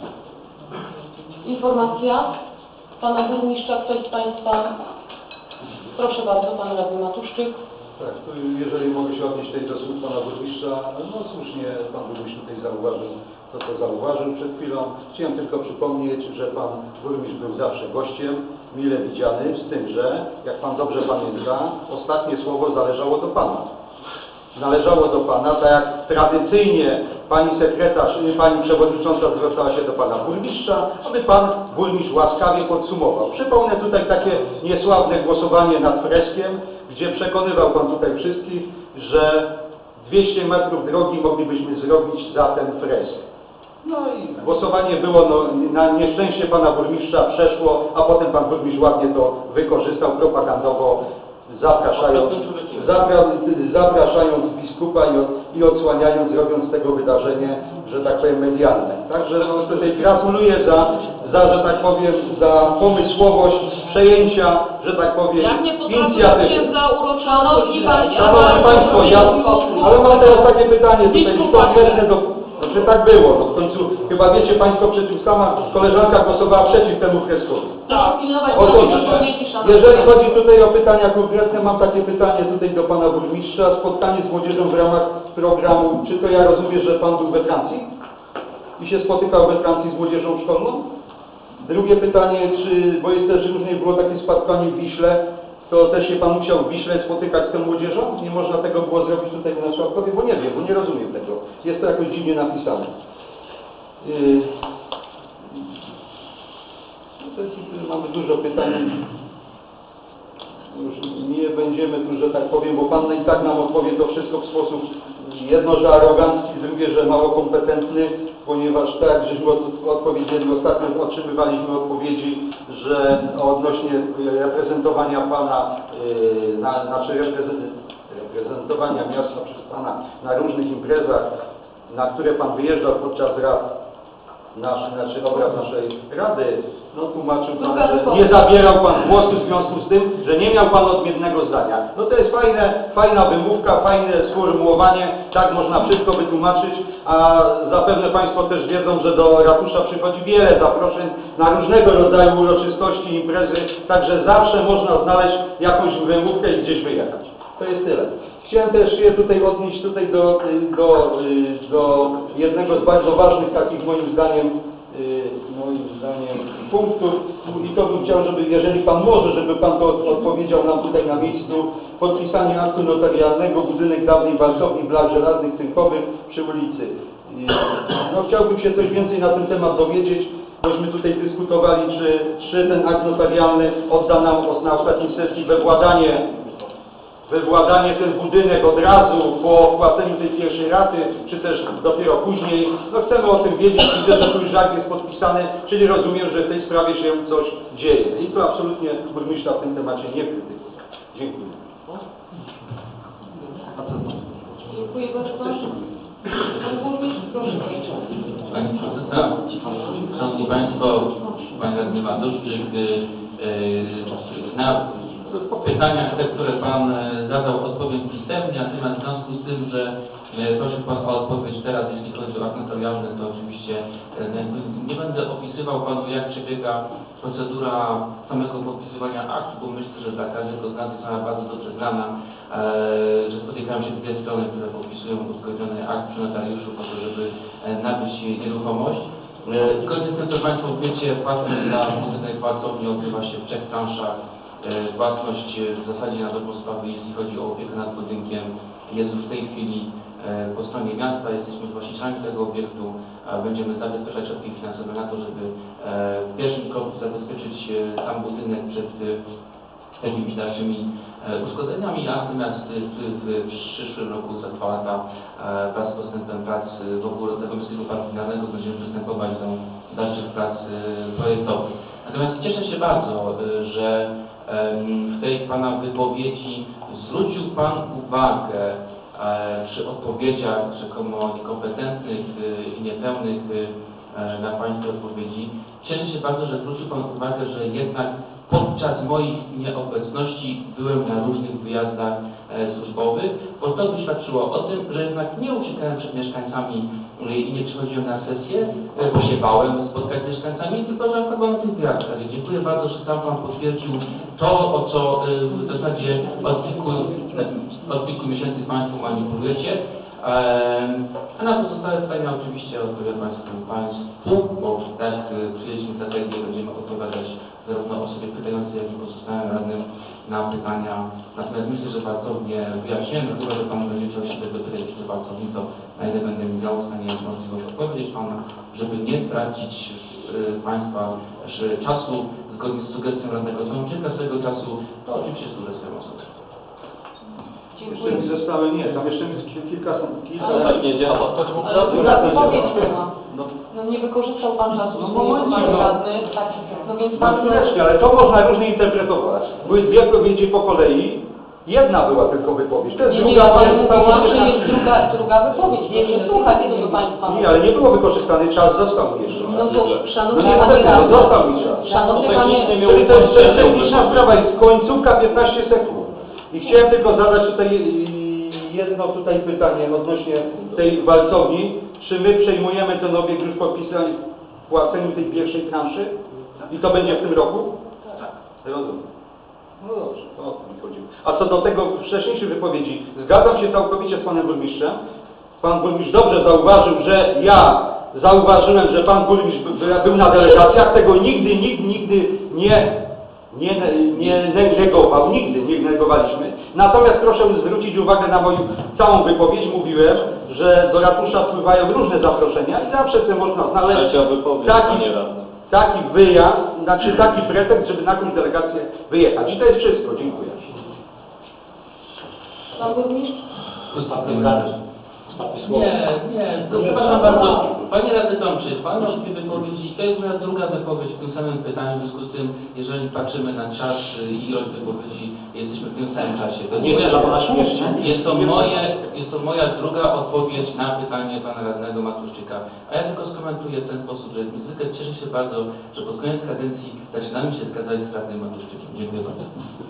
informacja Pana Burmistrza ktoś z Państwa? Proszę bardzo, Pan Radny Matuszczyk. Tak, to jeżeli mogę się odnieść tutaj do słów Pana Burmistrza, no słusznie Pan Burmistrz tutaj zauważył to, co zauważył przed chwilą. Chciałem tylko przypomnieć, że Pan Burmistrz był zawsze gościem, mile widziany, z tym, że, jak Pan dobrze pamięta, ostatnie słowo zależało do Pana. Należało do Pana, tak jak tradycyjnie Pani sekretarz, Pani Przewodnicząca zwracała się do Pana Burmistrza, aby Pan Burmistrz łaskawie podsumował. Przypomnę tutaj takie niesławne głosowanie nad freskiem, gdzie przekonywał Pan tutaj wszystkich, że 200 metrów drogi moglibyśmy zrobić za ten fresk. No i głosowanie było, na nieszczęście Pana Burmistrza przeszło, a potem Pan Burmistrz ładnie to wykorzystał propagandowo, zapraszając biskupa i odsłaniając, robiąc z tego wydarzenie, że tak powiem, medialne. Także no, tutaj gratuluję że tak powiem, za pomysłowość przejęcia, że tak powiem, inicjatywy. Szanowni Państwo, ale mam teraz takie pytanie tutaj, czy tak było? No w końcu, chyba wiecie Państwo, przecież sama koleżanka głosowała przeciw temu freskowi. Jeżeli chodzi tutaj o pytania konkretne, mam takie pytanie tutaj do Pana Burmistrza. Spotkanie z młodzieżą w ramach programu, czy to ja rozumiem, że Pan był we Francji i się spotykał we Francji z młodzieżą szkolną? Drugie pytanie, bo jest też różnie, było takie spotkanie w Wiśle, to też się Pan musiał w Wiśle spotykać z tą młodzieżą? Nie można tego było zrobić tutaj na Szłapkowie, bo nie wiem, bo nie rozumiem tego. Jest to jakoś dziwnie napisane. Mamy dużo pytań. Już nie będziemy tu, że tak powiem, bo Pan i tak nam odpowie to wszystko w sposób jedno, że arogancki, drugie, że mało kompetentny, ponieważ tak, żeśmy odpowiedzieli, ostatnio otrzymywaliśmy odpowiedzi, że odnośnie reprezentowania Pana, reprezentowania miasta przez Pana na różnych imprezach, na które Pan wyjeżdżał podczas obrad naszej Rady, no tłumaczył Pan, że nie zabierał Pan głosu w związku z tym, że nie miał Pan odmiennego zdania. No to jest fajna wymówka, fajne sformułowanie, tak można wszystko wytłumaczyć, a zapewne Państwo też wiedzą, że do ratusza przychodzi wiele zaproszeń na różnego rodzaju uroczystości, imprezy, także zawsze można znaleźć jakąś wymówkę i gdzieś wyjechać. To jest tyle. Chciałem też się tutaj odnieść do jednego z bardzo ważnych takich moim zdaniem punktów i to bym chciał, żeby, jeżeli Pan może, żeby Pan to odpowiedział nam tutaj na miejscu, podpisanie aktu notarialnego, budynek dawnej walcowni Blach Żelaznych Cynkowych przy ulicy. No chciałbym się coś więcej na ten temat dowiedzieć, bośmy tutaj dyskutowali, czy ten akt notarialny odda nam na ostatniej sesji we władanie ten budynek od razu po wpłaceniu tej pierwszej raty, czy też dopiero później. No chcemy o tym wiedzieć, widzę, że tu już akt jest podpisany, czyli rozumiem, że w tej sprawie się coś dzieje. I tu absolutnie burmistrza w tym temacie nie krytykuje. Dziękuję. Dziękuję bardzo. Pan burmistrz, proszę. Pani Prezesa, Szanowni Państwo, Panie Radny Matuszczyk, pytania, te, które Pan zadał, odpowiem pisemnie, natomiast w związku z tym, że proszę Pan o odpowiedź teraz, jeśli chodzi o akt notarialny, to oczywiście nie będę opisywał Panu, jak przebiega procedura samego podpisywania aktu, bo myślę, że dla każdego z nas jest ona bardzo dobrze znana, że spotykają się dwie strony, które podpisują uzgodniony akt przy notariuszu po to, żeby nabyć nieruchomość. Zgodnie z tym, co Państwo wiecie, płatność dla pozytywnej płatowni odbywa się w 3 transzach. Płatność w zasadzie na dobrą sprawę, jeśli chodzi o opiekę nad budynkiem, jest już w tej chwili po stronie miasta, jesteśmy właścicielami tego obiektu, będziemy zabezpieczać środki finansowe na to, żeby w pierwszym kroku zabezpieczyć sam budynek przed jakimiś dalszymi uszkodzeniami, a natomiast w przyszłym roku za 2 lata wraz z postępem prac wokół tego Miejskiego Parku Finalnego będziemy przystępować do dalszych prac projektowych. Natomiast cieszę się bardzo, że w tej Pana wypowiedzi zwrócił Pan uwagę przy odpowiedziach rzekomo niekompetentnych i niepełnych na Pańskie odpowiedzi. Cieszę się bardzo, że zwrócił Pan uwagę, że jednak podczas mojej nieobecności byłem na różnych wyjazdach służbowych, bo to by świadczyło o tym, że jednak nie uciekałem przed mieszkańcami i nie przychodziłem na sesję, bo się bałem spotkać z mieszkańcami, tylko że akurat byłem na tych wyjazdach. Dziękuję bardzo, że sam Pan potwierdził to, o co w zasadzie od kilku miesięcy Państwo manipulujecie. A na pozostałe pytania oczywiście odpowiem Państwu, bo tak przyjęliśmy strategię, będziemy odpowiadać zarówno osobie pytającej, jak i pozostałym radnym na pytania. Natomiast myślę, że wartownie wyjaśniłem, chyba że Pan będzie chciał się dopytać do wartowni, to na ile będę miał w stanie możliwość odpowiedzieć Pana, żeby nie tracić Państwa czasu zgodnie z sugestią radnego Tomczyka, swojego czasu, to oczywiście służę swoją osobę. Jeszcze mi zostały, nie, tam jeszcze kilka. Ale tak nie działa. Ale na wypowiedź nie ma. No nie wykorzystał Pan czasu, bo nie Pan radny, no więc Pan... Chwileczkę, ale to można różnie interpretować. Były dwie wypowiedzi po kolei, jedna była tylko wypowiedź. To jest Nie, druga, ale została mówiłam, że jest druga wypowiedź, nie słuchać, co Państwa mówi. Nie, ale nie było wykorzystany czas, został mi jeszcze. No to, No szanowny niestety, Panie no radny, został mi czas. szanowny To Panie... technicznie Czyli to jest techniczna sprawa, jest końcówka 15 sekund. I chciałem tylko zadać tutaj jedno pytanie odnośnie tej walcowni. Czy my przejmujemy ten obiekt już podpisany w płaceniu tej pierwszej transzy? I to będzie w tym roku? Tak. Rozumiem. No dobrze, to o to mi chodziło. A co do tego wcześniejszej wypowiedzi, zgadzam się całkowicie z Panem Burmistrzem. Pan Burmistrz dobrze zauważył, że ja zauważyłem, że Pan Burmistrz był na delegacjach. Tego nikt nigdy nie negował, nigdy nie negowaliśmy. Natomiast proszę zwrócić uwagę na moją całą wypowiedź. Mówiłem, że do ratusza wpływają różne zaproszenia i zawsze sobie można znaleźć Trzecia wypowiedź, panie radny. taki wyjazd, znaczy taki pretekst, żeby na jakąś delegację wyjechać. I to jest wszystko. Dziękuję. Pan Burmistrz? Nie, przepraszam bardzo. Panie Radny Tomczyk, Pan ma dwie wypowiedzi, to jest moja druga wypowiedź w tym samym pytaniu, w związku z tym, jeżeli patrzymy na czas i ilość wypowiedzi, jesteśmy w tym samym czasie. Nie jest dla Pana śmieszne? Jest to moja druga odpowiedź na pytanie Pana Radnego Matuszczyka. A ja tylko skomentuję w ten sposób, że niezwykle cieszę się bardzo, że pod koniec kadencji zaczynamy się zgadzać z Radnym Matuszczykiem. Dziękuję bardzo.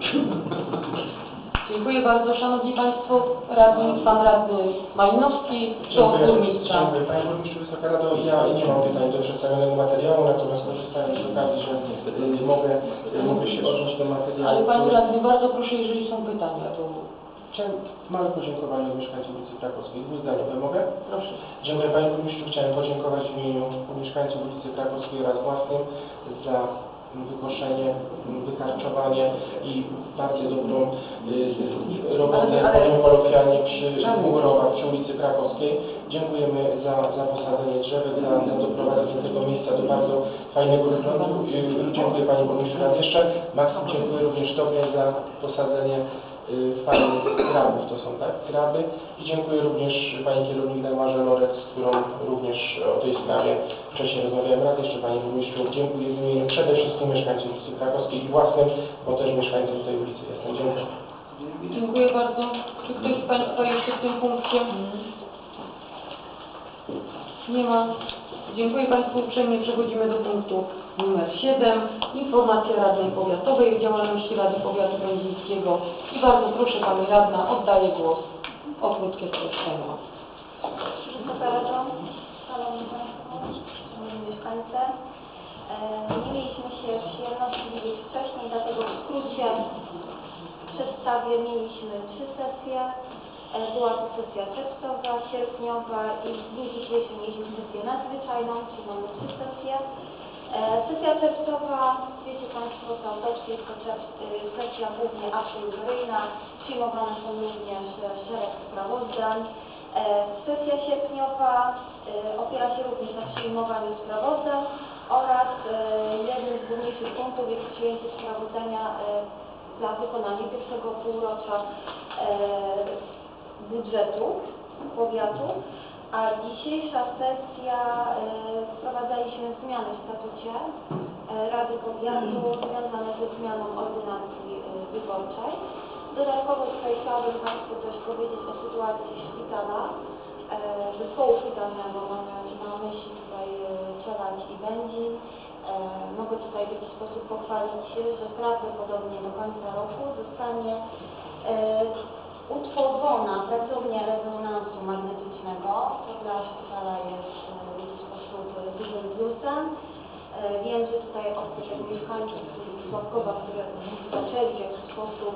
Dziękuję bardzo. Szanowni Państwo, Pan Radny Malinowski, czy burmistrza? Dziękuję. Panie Burmistrzu, Wysoka Rado, ja nie mam pytań do przedstawionego materiału, natomiast korzystając z okazji, że mogę się odnieść do materiału. Ale Panie Radny, bardzo proszę, jeżeli są pytania, to... Chciałem małe podziękowanie od mieszkańców ulicy Krakowskiej. Dwóch zdań, mogę? Proszę. Dziękuję Panie Burmistrzu. Chciałem podziękować w imieniu mieszkańców ulicy Krakowskiej oraz własnym za wykoszenie, wykarczowanie i bardzo dobrą robotę, powiem kolokwialnie, przy Murowach, przy ulicy Krakowskiej. Dziękujemy za posadzenie drzewek, za doprowadzenie tego miejsca do bardzo fajnego wyglądu. Dziękuję Panie Burmistrzu raz jeszcze. Maksim, dziękuję również Tobie za posadzenie fajnych krabów, to są tak, kraby. I dziękuję również Pani Kierownik Dagmarze Lorek, z którą również o tej sprawie wcześniej rozmawiałem. Raz jeszcze Panie Burmistrzu dziękuję w imieniu przede wszystkim mieszkańców ulicy Krakowskiej i własnym, bo też mieszkańców tej ulicy jestem. Dziękuję. Dziękuję bardzo. Czy ktoś z Państwa jeszcze w tym punkcie? Nie ma. Dziękuję Państwu uprzejmie. Przechodzimy do punktu numer 7. Informacja Radnej Powiatowej o działalności Rady Powiatu Będzińskiego. I bardzo proszę Pani Radna, oddaję głos o krótkie streszczenie. Wysoka Rado, Szanowni Państwo, Szanowni Mieszkańcy, nie mieliśmy się przyjemności widzieć wcześniej, dlatego w skrócie przedstawię. Mieliśmy 3 sesje. Była to sesja czerwcowa, sierpniowa i w dniu dzisiejszym mieliśmy sesję nadzwyczajną, czyli mamy 3 sesje. Sesja czerwcowa, wiecie Państwo, Sałtowski, jest to sesja głównie absolutoryjna, przyjmowane są również szereg sprawozdań. Sesja sierpniowa opiera się również na przyjmowaniu sprawozdań oraz jednym z główniejszych punktów jest przyjęcie sprawozdania za wykonanie pierwszego półrocza budżetu powiatu, a dzisiejsza sesja wprowadzaliśmy zmiany w statucie Rady Powiatu związane ze zmianą ordynacji wyborczej. Dodatkowo tutaj chciałabym Państwu też powiedzieć o sytuacji szpitala, zespołu szpitalnego, mamy na myśli tutaj Czeladź i Będzin. Mogę tutaj w jakiś sposób pochwalić się, że prawdopodobnie do końca roku zostanie utworzona pracownia rezonansu magnetycznego. To dla szpitala jest w jakiś sposób dużym plusem. Wiem, że tutaj od mieszkańców Sławkowa, które zaczęli w jakiś sposób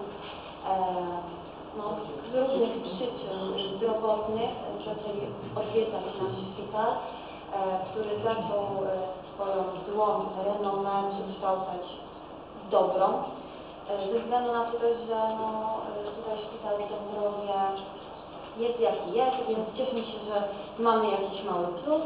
z różnych przyczyn zdrowotnych zaczęli odwiedzać nasz szpital, który zaczął swoją złą renomę przekształcać w dobrą. Ze względu na to też, że tutaj szpital Dąbrowie jest jaki jest, więc cieszę się, że mamy jakiś mały plus.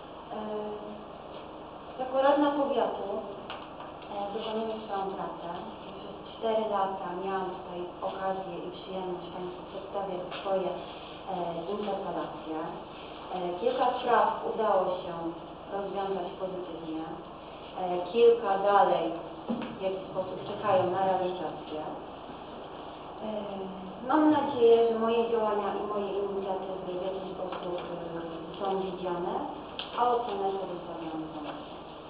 Jako radna powiatu wykonuję swoją pracę. Przez 4 lata miałam tutaj okazję i przyjemność Państwu przedstawiać swoje interpelacje. Kilka spraw udało się rozwiązać pozytywnie. Kilka dalej w jakiś sposób czekają na realizację. Mam nadzieję, że moje działania i moje inicjatywy w jakiś sposób są widziane, a ocenę pozostawiam za nas.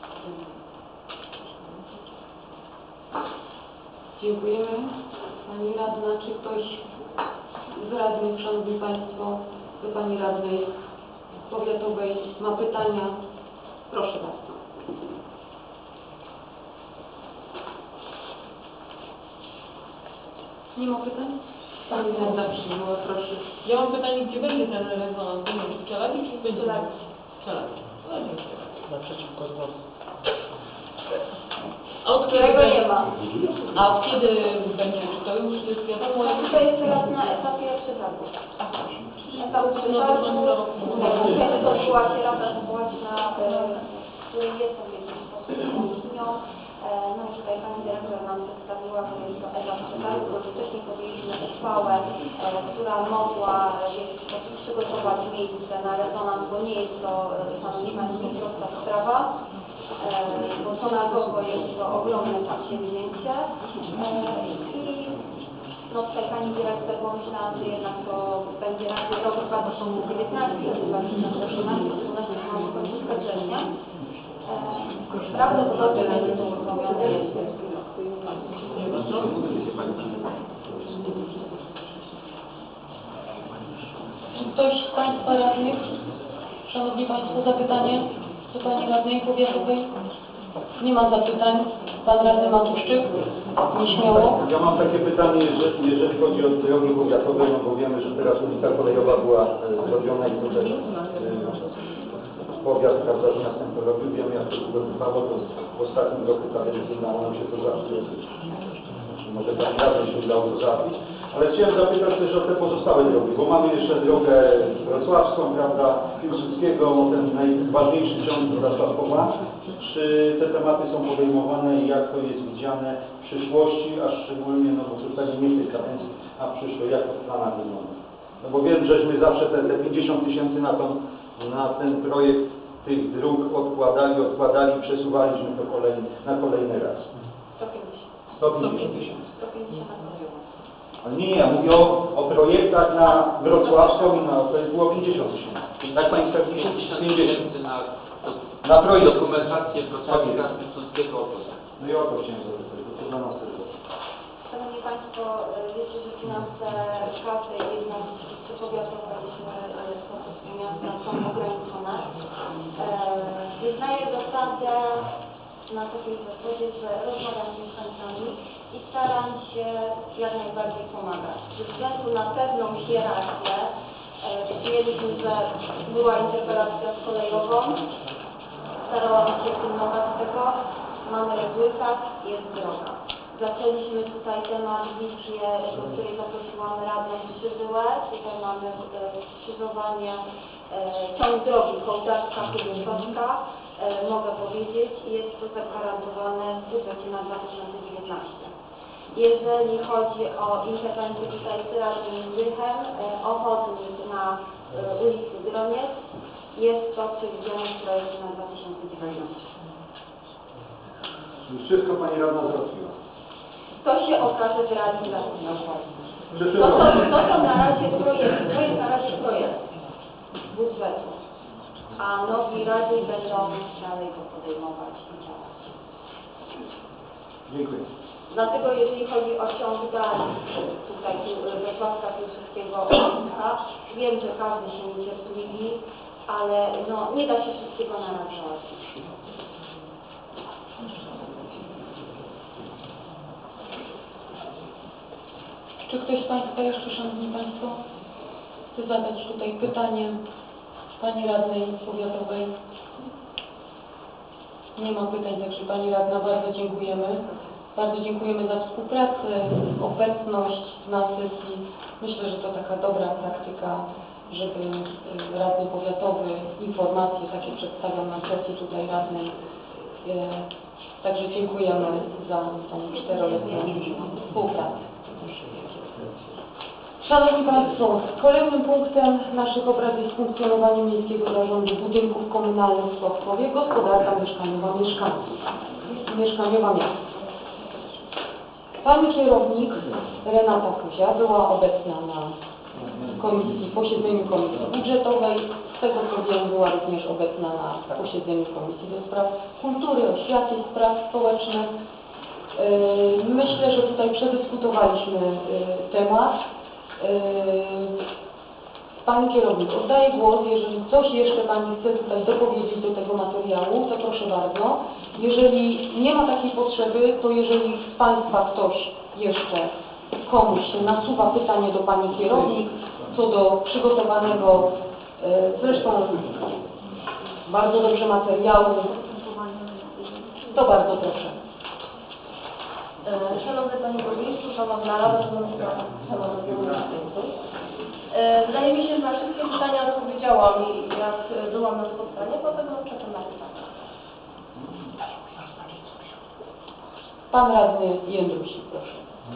Dziękujemy. Pani Radna, czy ktoś z radnych, Szanowni Państwo, do Pani Radnej Powiatowej ma pytania? Proszę bardzo. Nie ma pytań? Pani Radna przyjmowała, proszę. Ja mam pytanie, gdzie będzie ten rezonans? W Czeladzi czy w Będzinie? W Czeladzi. Naprzeciwko dworcu. A od Którego nie ma. A od kiedy będzie? Czy to już jest wiadomo? Tutaj jest teraz na etapie przetargu. Etap przetargu, kiedy to była się rada społeczna, której jestem w jakiś sposób opinią. No i tutaj Pani Dyrektor nam przedstawiła, że jest to etap przetargu, bo wcześniej podjęliśmy uchwałę, która mogła w jakiś sposób przygotować miejsce na rezonans, bo nie jest to, Szanowni Państwo, prosta sprawa, bo tonażowo jest to ogromne przedsięwzięcie i tutaj Pani Dyrektor pomyślała, że jednak to będzie raczej rok 2019, 2018, 2018 mamy końcówkę września. Prawdopodobnie będzie to uruchomione jeszcze. Czy ktoś z Państwa radnych, Szanowni Państwo, zapytanie do Pani Radnej Powiatowej? Nie ma zapytań. Pan Radny Matuszczyk? Nieśmiało. Ja mam takie pytanie, jeżeli chodzi o drogi powiatowe, no bo wiemy, że teraz ulica kolejowa była zrobiona i to też powiat, prawda, że następny robił, wiemy jak to długo trwało, to w ostatnim roku prawie że udało nam się to załatwić. Może Pani Radnej się udało to załatwić. Ale chciałem zapytać też o te pozostałe drogi, bo mamy jeszcze drogę wrocławską, prawda, Piłsudskiego, ten najważniejszy ciąg do Sławkowa. Czy te tematy są podejmowane i jak to jest widziane w przyszłości, a szczególnie, no bo tutaj nie w tej kadencji, a w przyszłej, jak to w planach wygląda? No bo wiem, żeśmy zawsze te 50 000 na ten projekt tych dróg odkładali, przesuwaliśmy to na kolejny raz. 150. 150 000. 150 na kolejową. A Ale nie, ja mówię o projektach na Wrocławską i to było 50 tysięcy. Tak Państwo 50. Na projekt. Dokumentację procesu Krasnodębskiego obrotu. No i o to chciałem zapytać, bo to dla nas też jest. Szanowni Państwo, wiecie, że finanse każdej jednostki powiatowej miasta są ograniczone. Wyznaję zasadę na takiej zasadzie, że rozmawiam z mieszkańcami i staram się jak najbardziej pomagać. Ze względu na pewną hierarchię, przyjęliśmy, że była interpelacja z kolejową, starałam się pilnować tego, mamy rezultat, jest droga. Zaczęliśmy tutaj temat wizję, do której zaprosiłam radną Przybyłę. Tutaj mamy skrzyżowanie ciąg drogi Kołdarska-Kudryszowska. Mogę powiedzieć, jest to zagwarantowane w budżecie na 2019. Jeżeli chodzi o interwencję tutaj z radnym Zdychem, o chodnik na ulicy Groniec, jest to przewidziane w projekcie na 2019. I wszystko Pani Radna załatwiła. To się okaże w realizacji. Przyszły To rok. są na razie projekty, to jest na razie projekt budżetu, a nowi radni będą dalej go podejmować i działać. Dziękuję. Dlatego jeżeli chodzi o ciąg dalej, tutaj Wrocławska Piłsudskiego Olsztyna, wiem, że każdy się niecierpliwi, ale no, nie da się wszystkiego na raz załatwić. Czy ktoś z Państwa jeszcze, Szanowni Państwo, chce zadać tutaj pytanie Pani Radnej Powiatowej? Nie ma pytań, także Pani Radna, bardzo dziękujemy. Bardzo dziękujemy za współpracę, obecność na sesji. Myślę, że to taka dobra praktyka, żeby radny powiatowy informacje takie przedstawiał na sesji tutaj radnej. Także dziękujemy za tą 4-letnią współpracę. Szanowni Państwo, kolejnym punktem naszych obrad jest funkcjonowanie Miejskiego Zarządu Budynków Komunalnych w Płockowie, gospodarka mieszkaniowa miasta. Pani kierownik Renata Kuzia była obecna na posiedzeniu Komisji Budżetowej. Z tego co wiem, była również obecna na posiedzeniu Komisji do Spraw Kultury, Oświaty i Spraw Społecznych. Myślę, że tutaj przedyskutowaliśmy temat. Pani kierownik, oddaję głos. Jeżeli coś jeszcze Pani chce tutaj dopowiedzieć do tego materiału, to proszę bardzo. Jeżeli nie ma takiej potrzeby, to jeżeli z Państwa ktoś jeszcze komuś się nasuwa pytanie do Pani kierownik co do przygotowanego, zresztą bardzo dobrze materiału, to bardzo proszę. Szanowny Panie Burmistrzu, Szanowna Rada, Szanowny Burmistrzu. Wydaje mi się, że na wszystkie pytania odpowiedziałam, jak byłam na spotkaniu, dlatego czekam na pytania. Pan radny Jędrusik, proszę.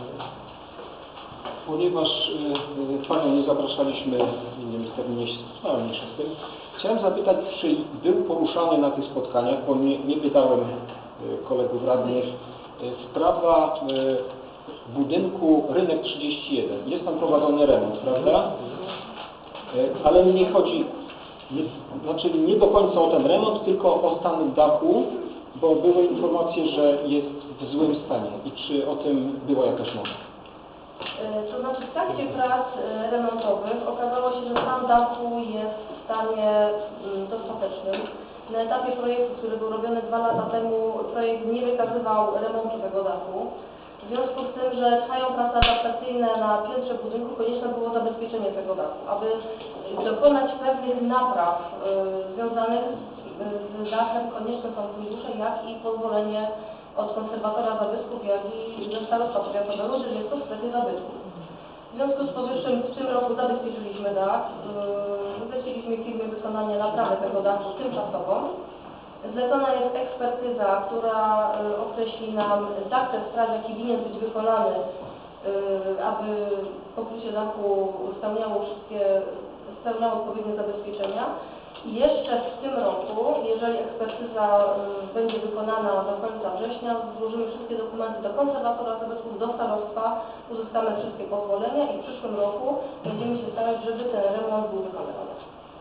Ponieważ Panią nie zapraszaliśmy w innym terminie, mniejsza z tym, chciałem zapytać, czy był poruszany na tych spotkaniach, bo nie pytałem kolegów radnych, sprawa budynku Rynek 31. Jest tam prowadzony remont, prawda? Ale mnie chodzi, znaczy nie do końca o ten remont, tylko o stan dachu, bo były informacje, że jest w złym stanie. I czy o tym była jakaś mowa? To znaczy w trakcie prac remontowych okazało się, że stan dachu jest w stanie dostatecznym. Na etapie projektu, który był robiony 2 lata temu, projekt nie wykazywał remontu tego dachu. W związku z tym, że trwają prace adaptacyjne na piętrze budynku, konieczne było zabezpieczenie tego dachu. Aby dokonać pewnych napraw związanych z dachem, konieczne są fundusze, jak i pozwolenie od konserwatora zabytków, jak i ze starostwa powiatowego, że jest to w strefie zabytków. W związku z powyższym w tym roku zabezpieczyliśmy dach, zleciliśmy firmie wykonanie naprawy tego dachu tymczasową. Zlecona jest ekspertyza, która określi nam zakres prac, jaki winien być wykonany, aby pokrycie dachu spełniało odpowiednie zabezpieczenia. I jeszcze w tym roku, jeżeli jeżeli ekspertyza będzie wykonana do końca września, złożymy wszystkie dokumenty do konserwatora zabytków, do starostwa, uzyskamy wszystkie pozwolenia i w przyszłym roku będziemy się starać, żeby ten remont był wykonany.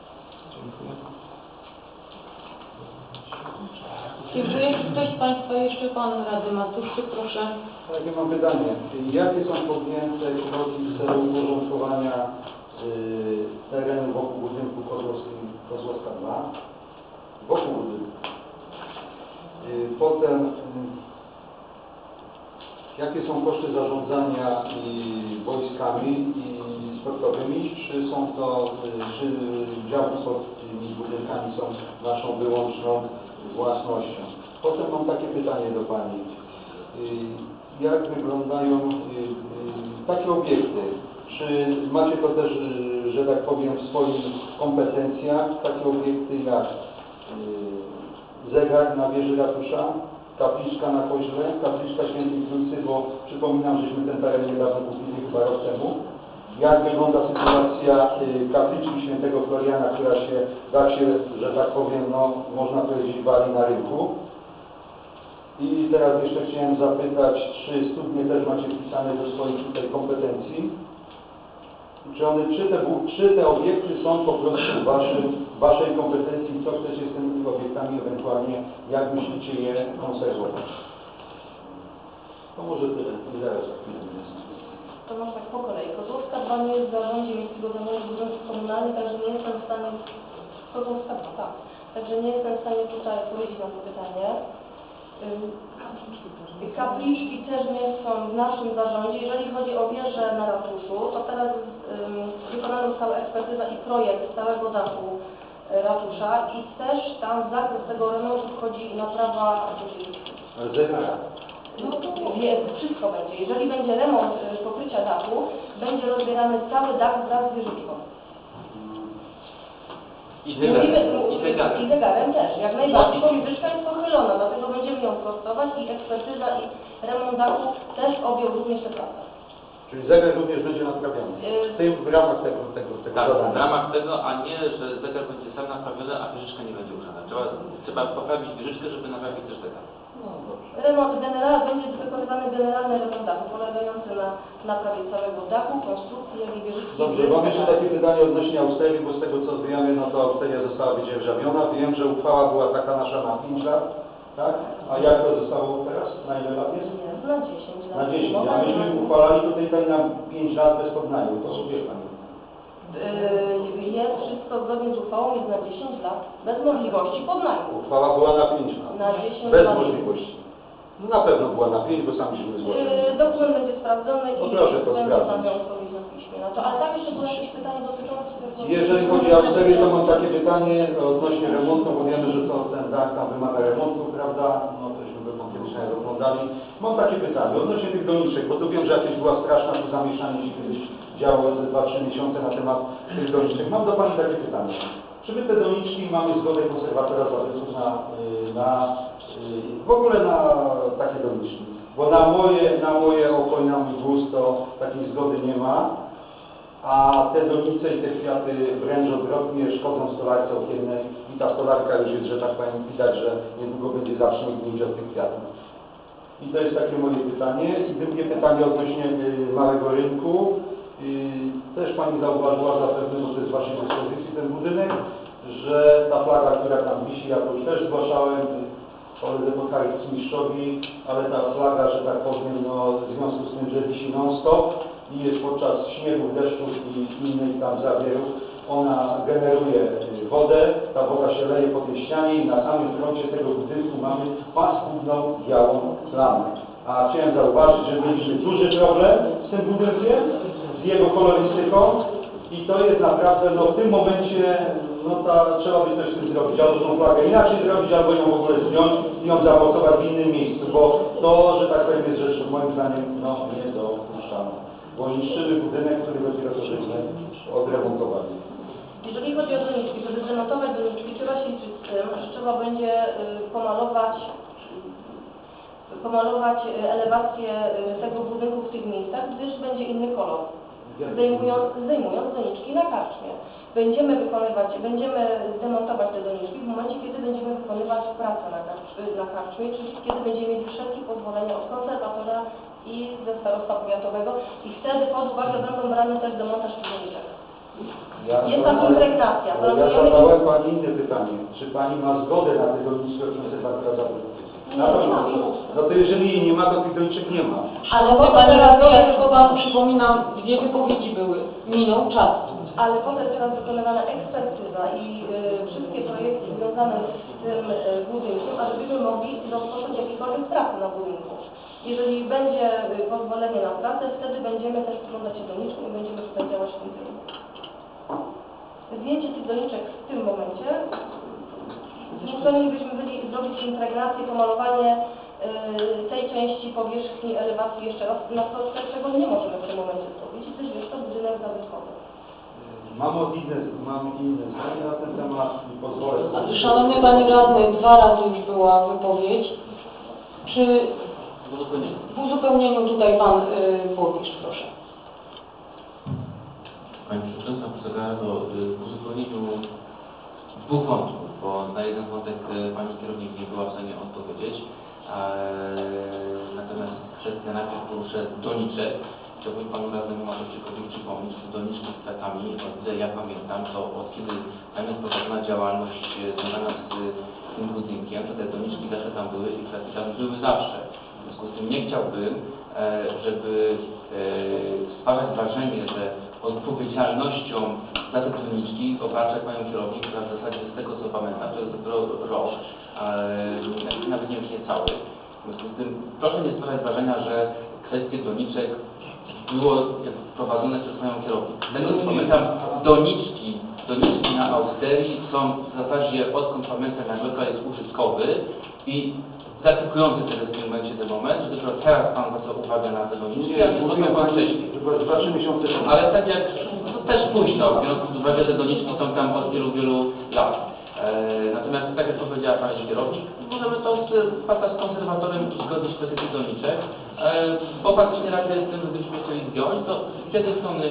Dziękuję. Ktoś z Państwa jeszcze? Pan Radny Matuszczyk, proszę. Tak, ja mam pytanie. Jakie są podjęte kroki w celu uporządkowania terenu wokół budynku Kozłowska 2? Wokół budynku. Potem, jakie są koszty zarządzania wojskami i sportowymi? Czy są to, czy działki pod tymi budynkami są naszą wyłączną własnością? Potem mam takie pytanie do Pani. Jak wyglądają takie obiekty? Czy macie to też, że tak powiem, w swoich kompetencjach, takie obiekty jak zegar na wieży ratusza, kapliczka na Koźle, kapliczka Świętej Trójcy, bo przypominam, żeśmy ten teren niedawno kupili, chyba rok temu. Jak wygląda sytuacja kapliczki Świętego Floriana, która się, da się, że tak powiem, no, można powiedzieć, wali na rynku. I teraz jeszcze chciałem zapytać, czy studnie też macie wpisane do swoich tutaj kompetencji? Czy te obiekty są po prostu w Waszej kompetencji? Co chcecie z tymi obiektami ewentualnie, jak myślicie je konserwować? To może tyle. I zaraz za chwilę jest. To może tak po kolei. Kozłowska 2 nie jest w zarządzie Miejskiego Zarządu Budynków Komunalnych, także nie jestem w stanie... Kozłowska 2, tak. Także nie jestem w stanie tutaj odpowiedzieć na to pytanie. Kapliczki też nie są w naszym zarządzie. Jeżeli chodzi o wieżę na ratuszu, to teraz wykonana została ekspertyza i projekt całego dachu ratusza i też tam w zakres tego remontu wchodzi naprawa Zegara. wszystko będzie. Jeżeli będzie remont pokrycia dachu, będzie rozbierany cały dach wraz z wieżyczką. I zegarem też, jak najbardziej, bo wieżyczka jest pochylona, dlatego będziemy ją prostować i ekspertyza i remont dachu też objął również te prace. Czyli zegar również będzie naprawiony. W ramach tego tak, zadania. w ramach tego, a nie, że zegar będzie sam naprawiony, a wieżyczka nie będzie używana. Trzeba poprawić wieżyczkę, żeby naprawić też zegar. Remont generalny, będzie wykonywany generalny remont dachu, polegający na naprawie całego dachu, konstrukcji, jak i wieżyczki. Dobrze, mam jeszcze takie pytanie odnośnie Austerii, bo z tego co wiemy, no to Austeria została wydzierżawiona. Wiem, że uchwała była taka nasza na 5 lat, tak? A jak to zostało teraz? Na ile lat jest? Nie, na 10 lat. Na 10. A myśmy uchwalali tutaj na 5 lat bez podnajmu, to wie Pani. Jest wszystko zgodnie z uchwałą, jest na 10 lat, bez możliwości podnajmu. Uchwała była na 5 lat. Na 10 bez lat. możliwości. No na pewno była na 5, bo samiśmy złożyli. Dokument będzie sprawdzony i proszę to będę sprawdzić. Panią odpowiedzieć na piśmie na to. Ale tam jeszcze było jakieś pytanie dotyczące... Jeżeli chodzi o Austerię, to mam takie pytanie odnośnie remontu, bo wiemy, że to ten dach tam wymaga remontu, prawda? No tośmy go kiedyś nawet oglądali. Mam takie pytanie odnośnie tych doniczek, bo tu wiem, że jakieś była straszna tu zamieszanie się kiedyś działo 2-3 miesiące na temat tych doniczek. Mam do Pani takie pytanie. Czy my te doniczki mamy zgodę konserwatora zabytków w ogóle na takie doniczki? Bo na moje oko i na mój gust to takiej zgody nie ma. A te donice i te kwiaty wręcz odwrotnie szkodzą stolarce okiennej i ta stolarka już jest, że tak powiem, widać, że niedługo będzie zacznie gnić od tych kwiatów. I to jest takie moje pytanie. I drugie pytanie odnośnie małego rynku. Też Pani zauważyła zapewne, bo to jest w Waszej dyspozycji ten budynek, że ta flaga, która tam wisi, ja to już też zgłaszałem koledze burmistrzowi, ale ta flaga, że tak powiem, no, w związku z tym, że wisi non-stop i jest podczas śniegów, deszczów i innych tam zawierów, ona generuje wodę, ta woda się leje po tej ścianie i na samym froncie tego budynku mamy paskudną białą plamę. A chciałem zauważyć, że mieliśmy duży problem z tym budynkiem, z jego kolorystyką i to jest naprawdę, no w tym momencie, no trzeba by coś z tym zrobić, albo tą flagę inaczej zrobić, albo ją w ogóle zdjąć i ją zamocować w innym miejscu, bo to, że tak powiem, jest rzecz moim zdaniem, no niedopuszczalna. Bo niszczymy budynek, który dopiero co żeśmy odremontowali. Jeżeli chodzi o doniczki, żeby zremontować doniczki, trzeba się liczyć z tym, że trzeba będzie pomalować elewację tego budynku w tych miejscach, gdyż będzie inny kolor, zdejmując doniczki na karczmie. będziemy demontować te doniczki w momencie, kiedy będziemy wykonywać pracę na karczmie, czyli kiedy będziemy mieli wszelkie pozwolenia od konserwatora i ze starostwa powiatowego i wtedy pod uwagę będą brane też demontaż tych doniczek. Jest tam impregnacja. Ja zadałem Pani inne pytanie. Czy Pani ma zgodę na te doniczki od konserwatora zabytków? No to jeżeli jej nie ma, to tych doniczek nie ma. Ale Pani radny, ja tylko Panu przypominam, 2 wypowiedzi były. Minął czas. Ale potem teraz wykonywana ekspertyza i wszystkie projekty związane z tym budynkiem, ażebyśmy mogli rozpocząć jakiekolwiek prace na budynku. Jeżeli będzie pozwolenie na pracę, wtedy będziemy też przyglądać się doniczkom i będziemy tutaj działać w tym kierunku. Zdjęcie tych doniczek w tym momencie, zmuszeni byli zrobić impregnację, pomalowanie tej części powierzchni elewacji jeszcze raz na prostce, czego nie możemy w tym momencie zrobić, gdyż jest to budynek zabytkowy. Mam inne zdanie na ten temat i pozwolę sobie. Szanowny Panie Radny, 2 razy już była wypowiedź. Czy w uzupełnieniu tutaj Pan Burmistrz, proszę. Pani Przewodnicząca, przedstawiała to w uzupełnieniu 2 wątków, bo na jeden wątek Pani kierownik nie była w stanie odpowiedzieć. Natomiast kwestia najpierw poruszę doniczek. Chciałbym Panu radnemu Matuszczykowi przypomnieć, że doniczki z kwiatami, o ile ja pamiętam, to od kiedy tam jest prowadzona działalność związana z tym budynkiem, to te doniczki zawsze tam były i kwiaty tam były zawsze. W związku z tym nie chciałbym, żeby stwarzać wrażenie, że odpowiedzialnością za te doniczki obarczać Panią kierownik, która w zasadzie z tego co pamiętam, to jest dopiero rok, nawet nie wiem, czy nie cały. W związku z tym proszę nie stwarzać wrażenia, że kwestie doniczek było wprowadzone przez Panią kierownik. Z tego co pamiętam, doniczki na austerii są w zasadzie, odkąd pamiętam, jak lokal jest użytkowy i zaskakujący teraz w tym momencie ten moment, że dopiero teraz Pan zwraca uwagę na te doniczki, Nie, mówiłem Pani 2-3 miesiące temu. ale tak jak, to też późno, biorąc pod uwagę, że doniczki są tam od wielu, wielu lat. Natomiast tak jak powiedziała Pani kierownik, możemy to z konserwatorem zgodnie kwestię tych doniczek, bo faktycznie raczej z tym, gdybyśmy chcieli zdjąć, to z jednej strony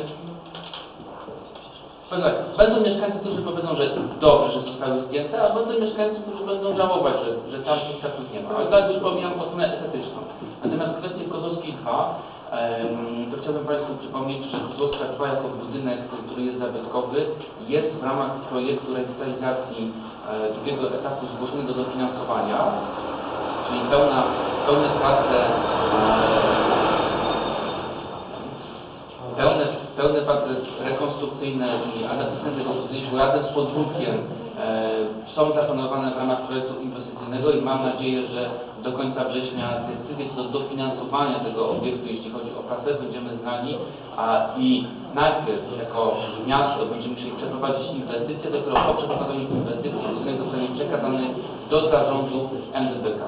będą mieszkańcy, którzy powiedzą, że dobrze, że zostały zdjęte, a będą mieszkańcy, którzy będą żałować, że tam tych kwiatów nie ma. Ale tak już pomijam o stronę estetyczną. Natomiast w kwestii Kozłowskiej 2, to chciałbym Państwu przypomnieć, że Kozłowska 2 jako budynek, który jest zabytkowy, jest w ramach projektu rewitalizacji drugiego etapu zgłoszony do dofinansowania, czyli pełne prace rekonstrukcyjne i adaptacyjne tego budynku razem z podwórkiem są zaplanowane w ramach projektu inwestycyjnego i mam nadzieję, że do końca września decyzję co do dofinansowania tego obiektu, jeśli chodzi o pracę, będziemy znali i najpierw jako miasto będziemy musieli przeprowadzić inwestycje, dopiero po przeprowadzeniu inwestycji budynek zostanie przekazany do zarządu NDBK.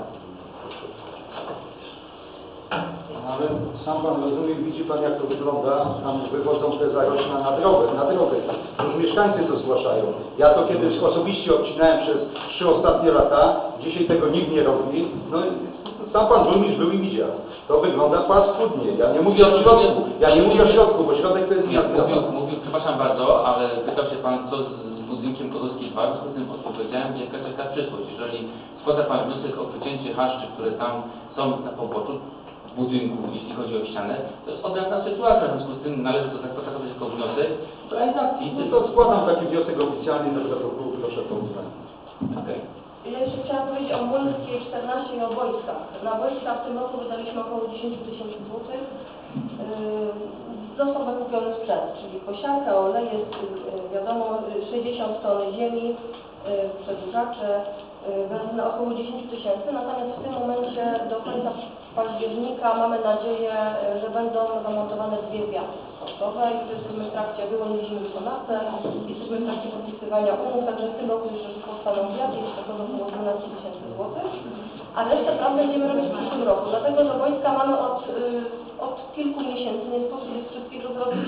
Ale sam Pan rozumie, widzi Pan jak to wygląda, tam wychodzą te zarośla na drogę. Już mieszkańcy to zgłaszają. Ja to kiedyś osobiście odcinałem przez 3 ostatnie lata, dzisiaj tego nikt nie robi. No sam Pan burmistrz był i widział. To wygląda paskudnie. Ja nie mówię o środku, bo środek to jest Mówił, przepraszam bardzo, ale pytał się Pan, co z budynkiem Kozłowskiej 2, z tym odpowiedziałem, gdzie jakaś taka przyszłość. Jeżeli składa Pan wniosek o wycięcie haszczy, które tam są na poboczu budynku, jeśli chodzi o ścianę, to jest odrębna sytuacja, w związku z tym należy to traktować jako wniosek do realizacji. No to składam taki wniosek oficjalny, na protokół, proszę to uznać. Okay. Ja jeszcze chciałam powiedzieć o Młyńskiej 14 i o Wojskach. Na Wojskach w tym roku wydaliśmy około 10 000 złotych. Został zakupiony sprzęt, czyli kosiarka, oleje, wiadomo, 60 ton ziemi, przedłużacze, benzyna około 10 000, natomiast w tym momencie do końca października mamy nadzieję, że będą zamontowane 2 wiaty sportowe i jesteśmy w trakcie, wyłoniliśmy wykonawcę, jesteśmy w trakcie podpisywania umów, także w tym roku jeszcze powstaną wiaty, jeszcze to około 12 000 złotych, a resztę prac będziemy robić w przyszłym roku, dlatego że wojska mamy od kilku miesięcy, nie sposób jest wszystkiego zrobić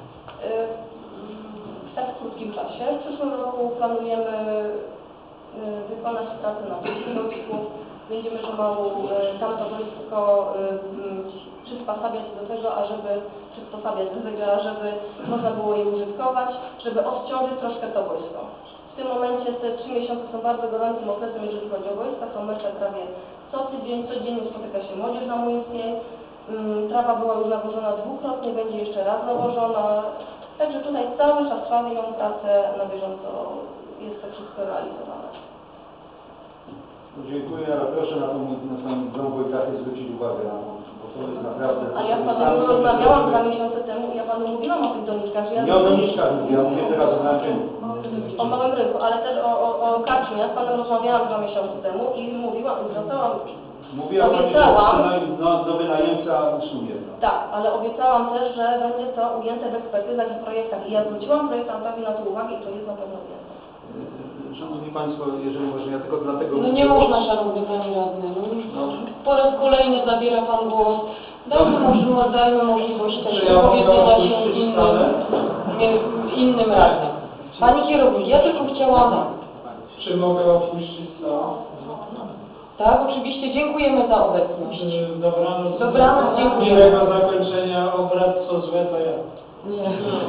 w tak krótkim czasie. W przyszłym roku planujemy wykonać pracę na drugim wojsku. Będziemy pomału tamto wojsko przysposabiać do tego, ażeby można było je użytkować, żeby odciążyć troszkę to wojsko. W tym momencie te 3 miesiące są bardzo gorącym okresem, jeżeli chodzi o wojska, są mecze prawie co tydzień, codziennie spotyka się młodzież na Młyńskiej. Trawa była już nawożona dwukrotnie, będzie jeszcze raz nawożona. Także tutaj cały czas trwają prace na bieżąco, jest to wszystko realizowane. Dziękuję, ale proszę na tą geografię zwrócić uwagę, bo to jest naprawdę... A ja z Panem rozmawiałam 2 miesiące temu i ja Panu mówiłam o tych doniczkach, że ja... Nie o doniczkach mówię, ja mówię teraz o małym rynku. O małym rynku, ale też o karczmie. Ja z Panem rozmawiałam 2 miesiące temu i mówiłam, zwracałam... Mówiła Pani, że nowy najemca usługi. Tak, ale obiecałam też, że będzie to ujęte w ekspertyzach i projektach. I ja zwróciłam projektantowi na to uwagę i to jest na pewno ujęte. Szanowni Państwo, jeżeli można, ja tylko dlatego... No nie można, Szanowny Panie Radny. No. Po raz kolejny zabiera Pan głos. Dajmy możliwość też wypowiedzenia się innym radnym. Pani kierownik, ja tylko chciałam... Czy mogę opuścić salę? Tak, oczywiście. Dziękujemy za obecność. Dobranoc. Dobranoc, dziękuję. Miłego zakończenia obrad, co złe to ja. Nie.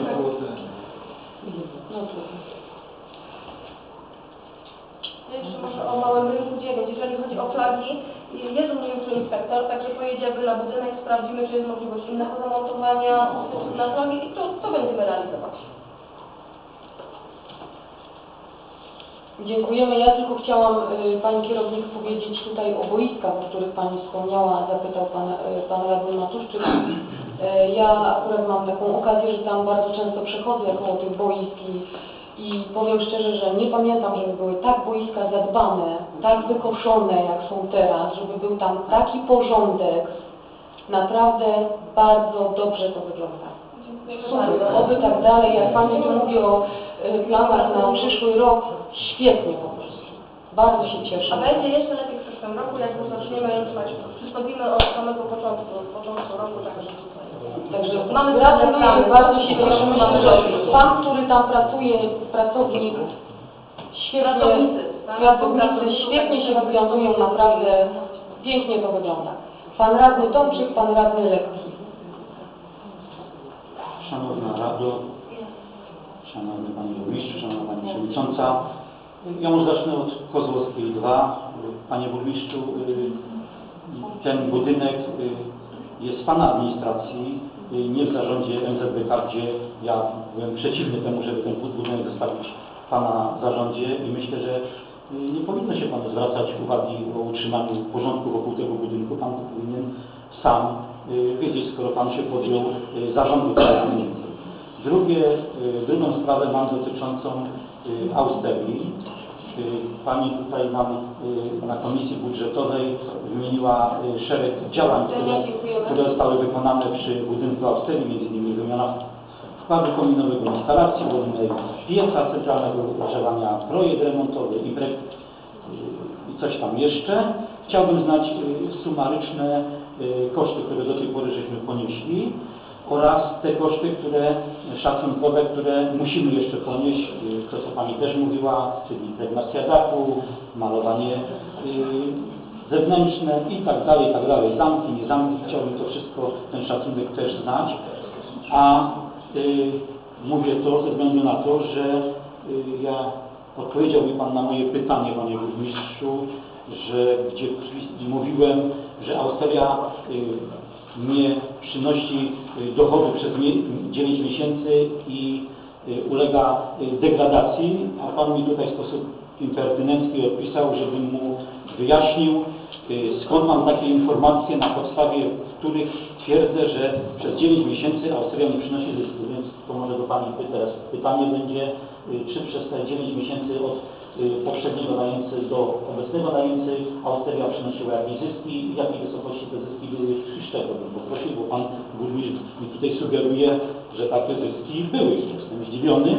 No Jeszcze może o małym rynku 9. Jeżeli chodzi o flagi, jest u mnie już inspektor, także pojedziemy na budynek, sprawdzimy, czy jest możliwość innego zamontowania na flagi i to będziemy realizować. Dziękujemy. Ja tylko chciałam Pani kierownik powiedzieć tutaj o boiskach, o których Pani wspomniała, zapytał Pan Radny Matuszczyk. Ja akurat mam taką okazję, że tam bardzo często przechodzę koło tych boisk i powiem szczerze, że nie pamiętam, żeby były tak boiska zadbane, tak wykoszone jak są teraz, żeby był tam taki porządek. Naprawdę bardzo dobrze to wygląda. Super, oby tak dalej. Jak Pani tu mówi o planach na przyszły rok, świetnie po prostu. Bardzo się cieszę. A będzie jeszcze lepiej w przyszłym roku, jak już zaczniemy, przystąpimy od samego początku, roku, Także mamy gratuluję, bardzo się cieszymy, że Pan, który tam pracuje, pracownik, pracownicy świetnie się wywiązują, naprawdę pięknie to wygląda. Pan Radny Tomczyk, Pan Radny Lekki. Szanowna Rado, Szanowny Panie Burmistrzu, Szanowna Pani Przewodnicząca, ja może zacznę od Kozłowskiej 2. Panie Burmistrzu, ten budynek jest w Pana administracji, nie w zarządzie NZBK, gdzie ja byłem przeciwny temu, żeby ten budynek zostawić w Pana zarządzie i myślę, że nie powinno się Panu zwracać uwagi o utrzymaniu porządku wokół tego budynku. Pan powinien sam wiedzieć, skoro Pan się podjął zarządu tego budynku. Drugą sprawę mam dotyczącą Austerii. Pani tutaj nam na Komisji Budżetowej wymieniła szereg działań, które zostały wykonane przy budynku Austerii, m.in. wymiana wkładu kominowego, instalacji wodnej, pieca centralnego ogrzewania, projekt remontowy i coś tam jeszcze. Chciałbym znać sumaryczne koszty, które do tej pory żeśmy ponieśli oraz te koszty, szacunkowe, które musimy jeszcze ponieść, to co Pani też mówiła, czyli impregnacja dachu, malowanie zewnętrzne i tak dalej, zamki, nie zamki. Chciałbym to wszystko, ten szacunek też znać. A mówię to ze względu na to, że odpowiedział mi Pan na moje pytanie, Panie Burmistrzu, gdzie mówiłem, że Austeria nie przynosi dochodu przez 9 miesięcy i ulega degradacji, a Pan mi tutaj w sposób impertynencki odpisał, żebym mu wyjaśnił, skąd mam takie informacje, na podstawie których twierdzę, że przez 9 miesięcy Austeria nie przynosi zysku, więc to może do Pani teraz pytanie będzie, czy przez te 9 miesięcy od poprzedniego najemcy do obecnego najemcy Austeria przynosiła jakieś zyski i w jakiej wysokości te zyski były i z czego bym poprosił, bo Pan Burmistrz mi tutaj sugeruje, że takie zyski były. Jestem zdziwiony.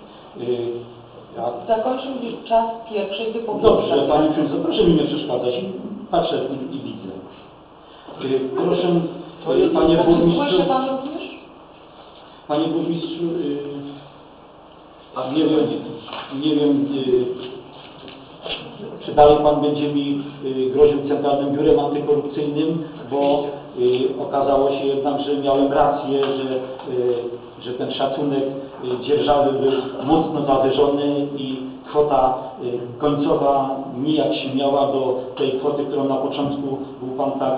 Zakończył czas pierwszej wypowiedzi. Dobrze, Pani Przewodnicząca, proszę mi nie przeszkadzać. Patrzę i widzę. Proszę, Panie Burmistrzu... Słyszy Pan również? Panie Burmistrzu, nie wiem, czy dalej Pan będzie mi groził Centralnym Biurem Antykorupcyjnym, bo okazało się jednak, że miałem rację, że ten szacunek dzierżawy był mocno zawyżony i kwota końcowa nijak się miała do tej kwoty, którą na początku był Pan tak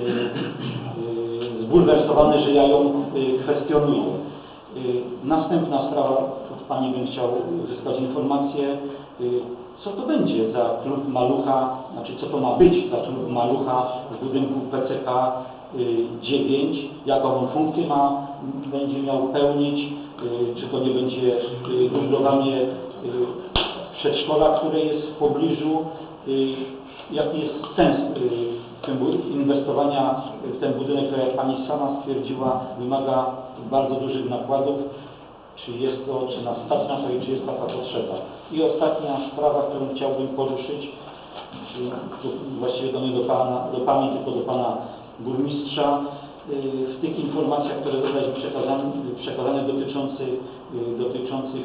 zbulwersowany, że ja ją kwestionuję. Następna sprawa, od Pani bym chciał uzyskać informację, co to będzie za klub Malucha, znaczy co to ma być za klub Malucha w budynku PCK 9, jaką on funkcję będzie miał pełnić, czy to nie będzie dublowanie przedszkola, które jest w pobliżu, jaki jest sens inwestowania w ten budynek, który jak Pani sama stwierdziła, wymaga bardzo dużych nakładów, czy nas stać na to i czy jest taka potrzeba. I ostatnia sprawa, którą chciałbym poruszyć, właściwie to nie do Pani, tylko do Pana Burmistrza, w tych informacjach, które zostały przekazane dotyczących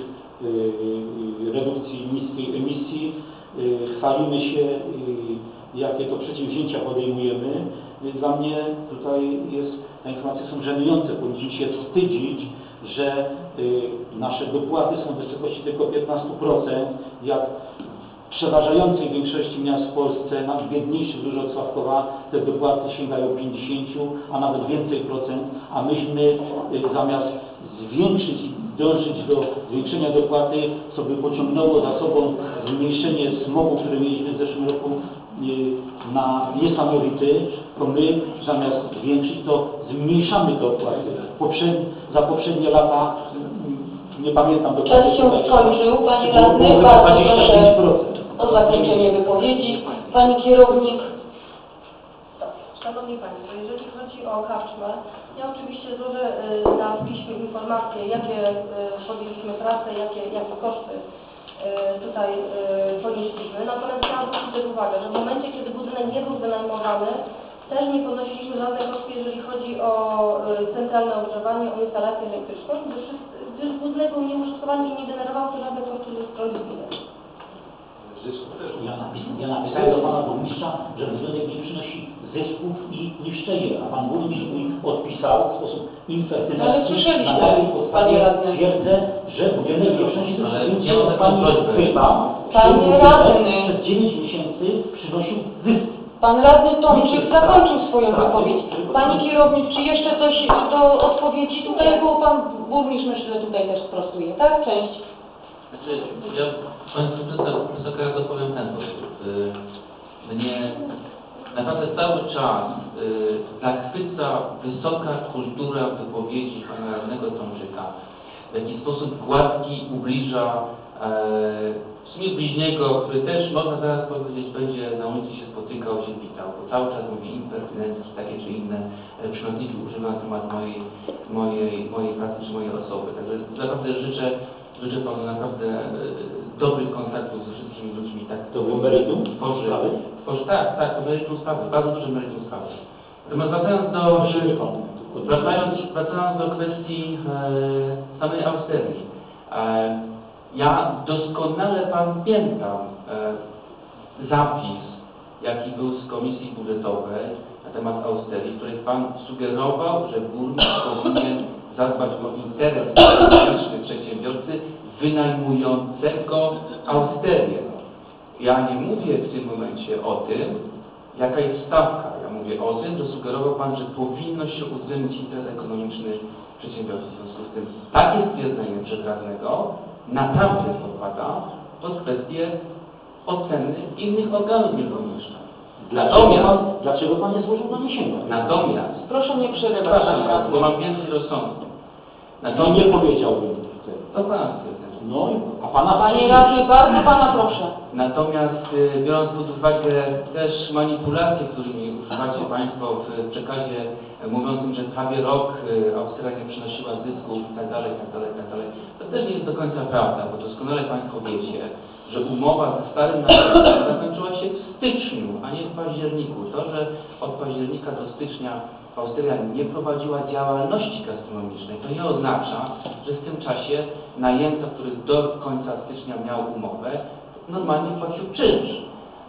redukcji niskiej emisji, chwalimy się, jakie to przedsięwzięcia podejmujemy. Dla mnie tutaj te informacje są żenujące. Powinniśmy się wstydzić, że nasze dopłaty są w wysokości tylko 15%, jak w przeważającej większości miast w Polsce, nawet biedniejszych dużo od Sławkowa, te dopłaty sięgają 50, a nawet więcej procent, a myśmy zamiast zwiększyć i dążyć do zwiększenia dopłaty, co by pociągnęło za sobą zmniejszenie smogu, który mieliśmy w zeszłym roku na niesamowity, to my zamiast zwiększyć, to zmniejszamy te opłaty. Za poprzednie lata, nie pamiętam dokładnie. Czas się skończył, Panie Radny, bardzo proszę o zakończenie wypowiedzi. Pani Kierownik. Szanowni Państwo, jeżeli chodzi o karczmę, ja oczywiście złożę na piśmie informacje, jakie podjęliśmy pracę, jakie koszty tutaj ponieśliśmy. Natomiast chciałam zwrócić uwagę, że w momencie, kiedy budynek nie był wynajmowany, też nie ponosiliśmy żadnych kosztów, jeżeli chodzi o centralne ogrzewanie, o instalację elektryczną, gdyż budynek był nieużytkowany i nie generował to żadnych kosztów ze strony gminy. Ja napisałem do Pana Burmistrza, że budynek nie przynosi zysków i niszczeje, a Pan Burmistrz mi odpisał w sposób impertynentny. Ale słyszeliśmy, Panie Radny. Twierdzę, że budynek nie przynosi zysków. Ja mam taką prośbę. Panie Radny. Przez 9 miesięcy przynosił zysk. Pan Radny Tomczyk zakończył swoją wypowiedź. Pani Kierownik, czy jeszcze coś do odpowiedzi tutaj, bo Pan Burmistrz myślę, że tutaj też sprostuje, tak? Część. Znaczy, ja Państwu Wysoka Rado powiem ten sposób. Mnie naprawdę cały czas zachwyca wysoka kultura wypowiedzi Pana Radnego Tomczyka. W jaki sposób gładki ubliża w sumie bliźniego, który też, można zaraz powiedzieć, będzie na ulicy się spotykał, się witał, bo cały czas mówi impertynentki, takie czy inne przymiotniki używa na temat mojej pracy czy mojej osoby. Także naprawdę życzę Panu naprawdę dobrych kontaktów ze wszystkimi ludźmi. Tak, to było meritum sprawy? Tak, to meritum sprawy, bardzo duże meritum sprawy. Natomiast wracając do kwestii samej Austerii. Ja doskonale pamiętam zapis, jaki był z Komisji Budżetowej na temat Austerii, w której Pan sugerował, że burmistrz powinien zadbać o interes ekonomiczny przedsiębiorcy wynajmującego Austerię. Ja nie mówię w tym momencie o tym, jaka jest stawka. Ja mówię o tym, że sugerował Pan, że powinno się uwzględnić interes ekonomiczny przedsiębiorcy. W związku z tym takie stwierdzenie przedradnego naprawdę podpada pod kwestię oceny innych organów niekonomicznych. Dlaczego Pan nie złożył doniesienia? Natomiast... Proszę nie przerywać. Bo mam więcej rozsądku. No nie powiedziałbym. To Pan. No, a Pana... Panie Radny, bardzo Pana proszę. Natomiast biorąc pod uwagę też manipulacje, którymi używacie Państwo w przekazie mówiącym, że prawie rok Australia nie przynosiła zysków itd., to też nie jest do końca prawda, bo doskonale Państwo wiecie, że umowa ze starym należnikiem zakończyła się w styczniu, a nie w październiku. To, że od października do stycznia Australia nie prowadziła działalności gastronomicznej, to nie oznacza, że w tym czasie najemca, który do końca stycznia miał umowę, normalnie płacił czynsz.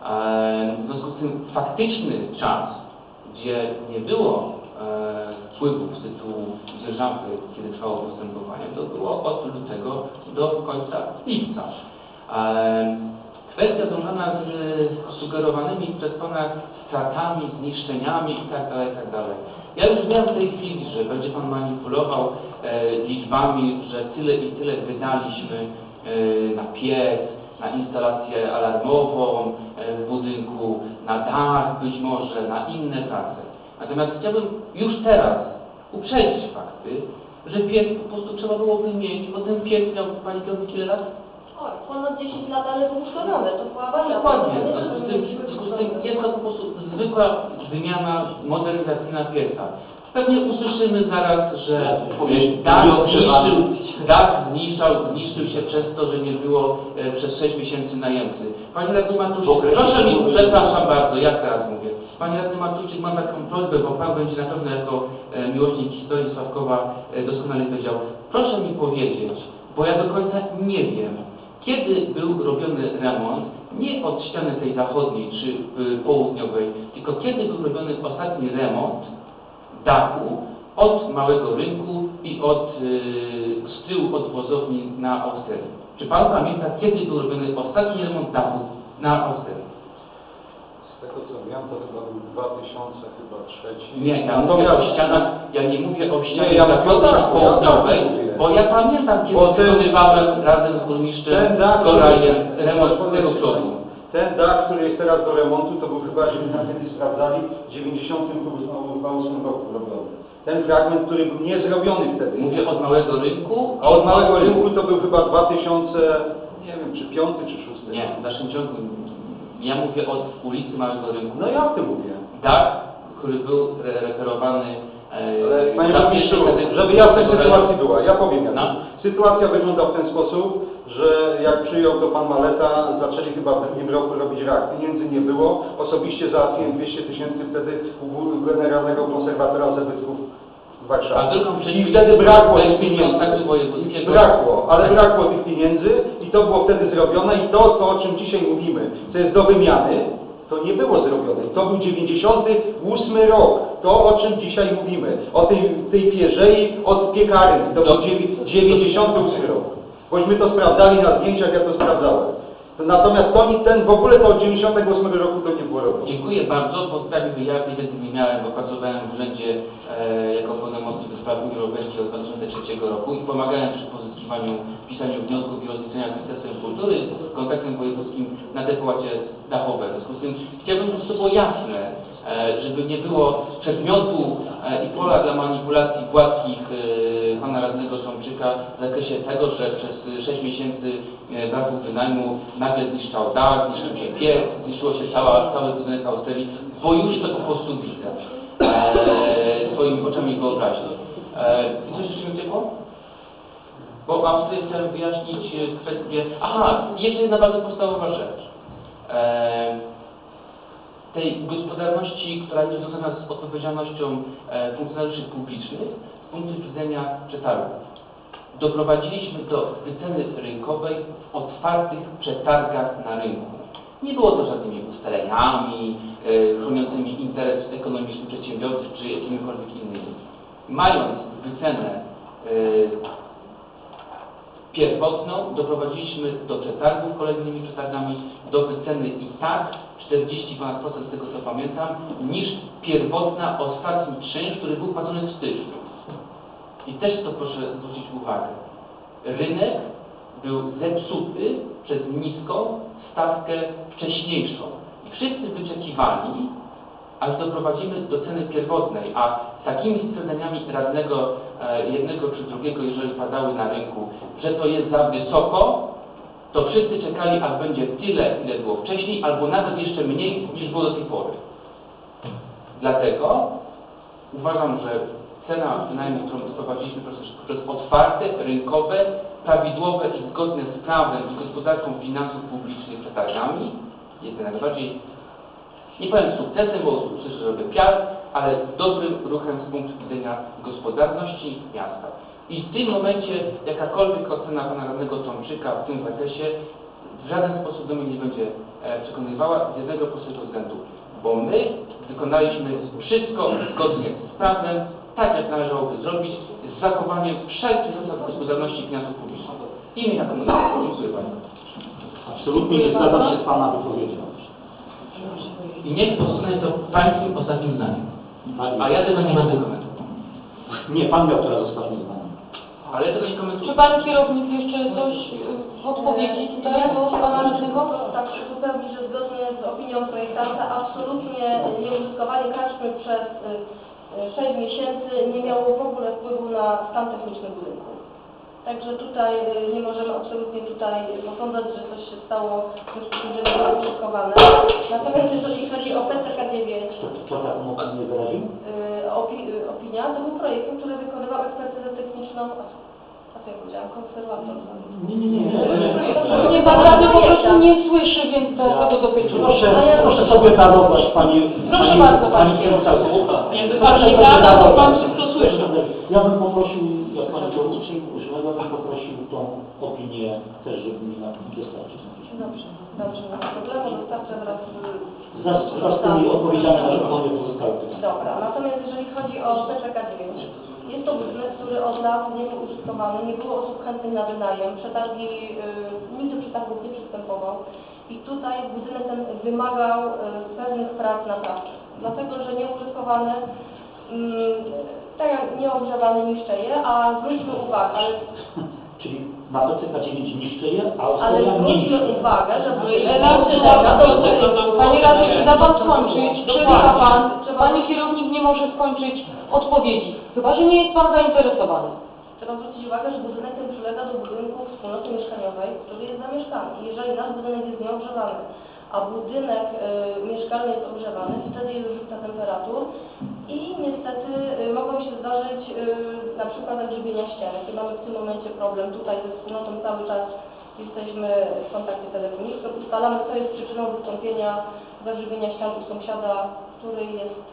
W związku z tym faktyczny czas, gdzie nie było wpływów z tytułu dzierżawy, kiedy trwało postępowanie, to było od lutego do końca lipca. Kwestia związana z sugerowanymi przez Pana stratami, zniszczeniami itd. Ja już wiem w tej chwili, że będzie Pan manipulował liczbami, że tyle i tyle wydaliśmy na piec, na instalację alarmową w budynku, na dach być może, na inne prace. Natomiast chciałbym już teraz uprzedzić fakty, że piec po prostu trzeba było wymienić, bo ten piec miał Pani kierownik ile lat? Oj, ponad 10 lat, ale był uszkodzony, to była awaria. Dokładnie. W związku z tym jest to po prostu zwykła wymiana modernizacyjna pieca. Pewnie usłyszymy zaraz, że dach zniszczył się przez to, że nie było przez 6 miesięcy najemcy. Pani radny Matuszczyk, proszę mi, przepraszam bardzo, ja teraz mówię. Pani radny Matuszczyk, mam taką prośbę, bo Pan będzie na pewno jako miłośnik historii Sławkowa doskonale wiedział. Proszę mi powiedzieć, bo ja do końca nie wiem, kiedy był robiony remont, nie od ściany tej zachodniej czy południowej, tylko kiedy był robiony ostatni remont dachu od Małego Rynku i z tyłu od wozowni na Austerii. Czy Pan pamięta, kiedy był robiony ostatni remont dachu na Austerii? Z tego co wiem, to chyba był 2003. Nie, ja mówię o ścianach, ja nie mówię o ścianie zachodniej czy południowej, bo ja pamiętam, kiedy wykonywałem razem z burmistrzem Gorajem remont tego przodu. Ten dach, który jest teraz do remontu, to był chyba, żeśmy kiedy sprawdzali, w 98 roku robiony. Ten fragment, który był nie zrobiony wtedy. Mówię od Małego Rynku. A od Małego Rynku to był chyba 2000, nie wiem, czy 5 czy 6. Nie, w naszym ciągu. Ja mówię od ulicy Małego Rynku. No ja o tym mówię. Dach, który był referowany. Panie burmistrzu, żeby jasność sytuacji była, ja powiem jak. Sytuacja wygląda w ten sposób, że jak przyjął to pan Maleta, zaczęli chyba w drugim roku robić rak. Pieniędzy nie było. Osobiście załatwiłem 200 000 wtedy u generalnego konserwatora zabytków w Warszawie. I wtedy brakło tych pieniędzy. Brakło tych pieniędzy i to było wtedy zrobione i to, o czym dzisiaj mówimy, co jest do wymiany, to nie było zrobione. To był 98 rok. To, o czym dzisiaj mówimy. O tej pierzei od piekarni. To był 98 rok. Bośmy to sprawdzali na zdjęciach, ja to sprawdzałem. Natomiast w ogóle to od 98 roku to nie było robione. Dziękuję bardzo. Po sprawie wyjazdu nie miałem, bo pracowałem w urzędzie jako pełnomocnik do spraw Unii Europejskiej od 2003 roku i pomagałem przy pozyskiwaniu, pisaniu wniosków i rozliczeniach z Ministerstwem Kultury, z kontaktem wojewódzkim na te płacie dachowe. W związku z tym chciałbym, żeby to było jasne, żeby nie było przedmiotu i pola dla manipulacji gładkich pana radnego Tomczyka w zakresie tego, że przez 6 miesięcy braku wynajmu nagle zniszczał dach, zniszczył się piec, zniszczyło się cały budynek Austerii, bo już to po prostu widzę swoimi oczami wyobraźni. I coś jeszcze mi ciepło? Bo mam tutaj chciałem wyjaśnić kwestię... Aha, jeszcze jedna bardzo podstawowa rzecz. Tej gospodarności, która jest związana z odpowiedzialnością funkcjonariuszy publicznych z punktu widzenia przetargu. Doprowadziliśmy do wyceny rynkowej w otwartych przetargach na rynku. Nie było to żadnymi ustaleniami chroniącymi interes ekonomiczny przedsiębiorcy czy jakimikolwiek innymi. Mając wycenę pierwotną, doprowadziliśmy do przetargów kolejnymi przetargami, do wyceny i tak 40% z tego co pamiętam, niż pierwotna ostatni czynsz, który był płacony w styczniu. I też to proszę zwrócić uwagę. Rynek był zepsuty przez niską stawkę wcześniejszą. I wszyscy wyczekiwali, aż doprowadzimy do ceny pierwotnej, a takimi stwierdzeniami radnego jednego czy drugiego, jeżeli padały na rynku, że to jest za wysoko, to wszyscy czekali, aż będzie tyle, ile było wcześniej, albo nawet jeszcze mniej, niż było do tej pory. Dlatego uważam, że cena wynajmu, którą doprowadziliśmy przez otwarte, rynkowe, prawidłowe i zgodne z prawem i gospodarką finansów publicznych przetargami jest najbardziej, nie powiem sukcesem, bo słyszę, że robię PR, ale dobrym ruchem z punktu widzenia gospodarności miasta. I w tym momencie jakakolwiek ocena pana radnego Tomczyka w tym zakresie w żaden sposób do mnie nie będzie przekonywała z jednego prostego względu, bo my wykonaliśmy wszystko zgodnie z prawem, tak jak należałoby zrobić, z zachowaniem wszelkich zasad gospodarności finansów publicznych. I mi na pewno dziękuję Pani. Absolutnie nie zgadzam się z Pana wypowiedzią. I niech pozostanie to Pańskim ostatnim zdaniem. A ja tego nie będę komentował. Nie, Pan miał teraz ostatnie zdanie. Ale ja tego nie komentuję. Czy Pan kierownik jeszcze coś w odpowiedzi tutaj do Pana radnego? Tak, uzupełnić, że zgodnie z opinią projektanta absolutnie nieużytkowanie karczmy przez 6 miesięcy nie miało w ogóle wpływu na stan techniczny budynku. Także tutaj nie możemy absolutnie posądzać, że coś się stało w związku z tym, że nie było użytkowane. Natomiast jeżeli chodzi o PCK 9, Kto taką opinię wyraził? opinia, to był projekt, który wykonywał ekspertyzę techniczną, a co ja powiedziałam, konserwator. Nie, Pan radny po prostu nie słyszy, więc tego dotyczyło. Proszę sobie darować, Pani... Proszę bardzo, Pani kierowca. Pani gada, to Pan wszystko słyszy. Ja bym poprosił, jak Pani Przewodniczący użyła, ja bym poprosił tą opinię też, żeby mi na dostarczyć. Dobrze, nie ma problemu, dostarczę wraz Wraz z tymi odpowiedziami na żądanie pozostałe pytania. Dobra, natomiast jeżeli chodzi o PCK 9, jest to budynek, który od lat nie był użytkowany, nie było osób chętnych na wynajem, przetargi, nigdy przetargów nie przystępował i tutaj budynek ten wymagał pewnych prac naprawczych, dlatego że nieużytkowany, tak jak nieogrzewany niszczeje, a zwróćmy uwagę, ale... Czyli na PCK 9 niszczy je, a Ale Australia nie zwróćmy niszczy. uwagę, że Pani radny, da Pan skończyć, przerywa Pan, Pani kierownik nie może skończyć odpowiedzi, chyba że nie jest Pan zainteresowany. Trzeba zwrócić uwagę, że budynek ten przylega do budynku wspólnoty mieszkaniowej, który jest zamieszkany. Jeżeli nasz budynek jest nieogrzewany, a budynek mieszkalny jest ogrzewany, wtedy jest różnica temperatur i niestety mogą się zdarzyć na przykład zagrzebienia ścian. Jakie mamy w tym momencie problem tutaj ze wspólnotą cały czas jesteśmy w kontakcie telefonicznym, ustalamy, co jest przyczyną wystąpienia zagrzebienia ścian u sąsiada, który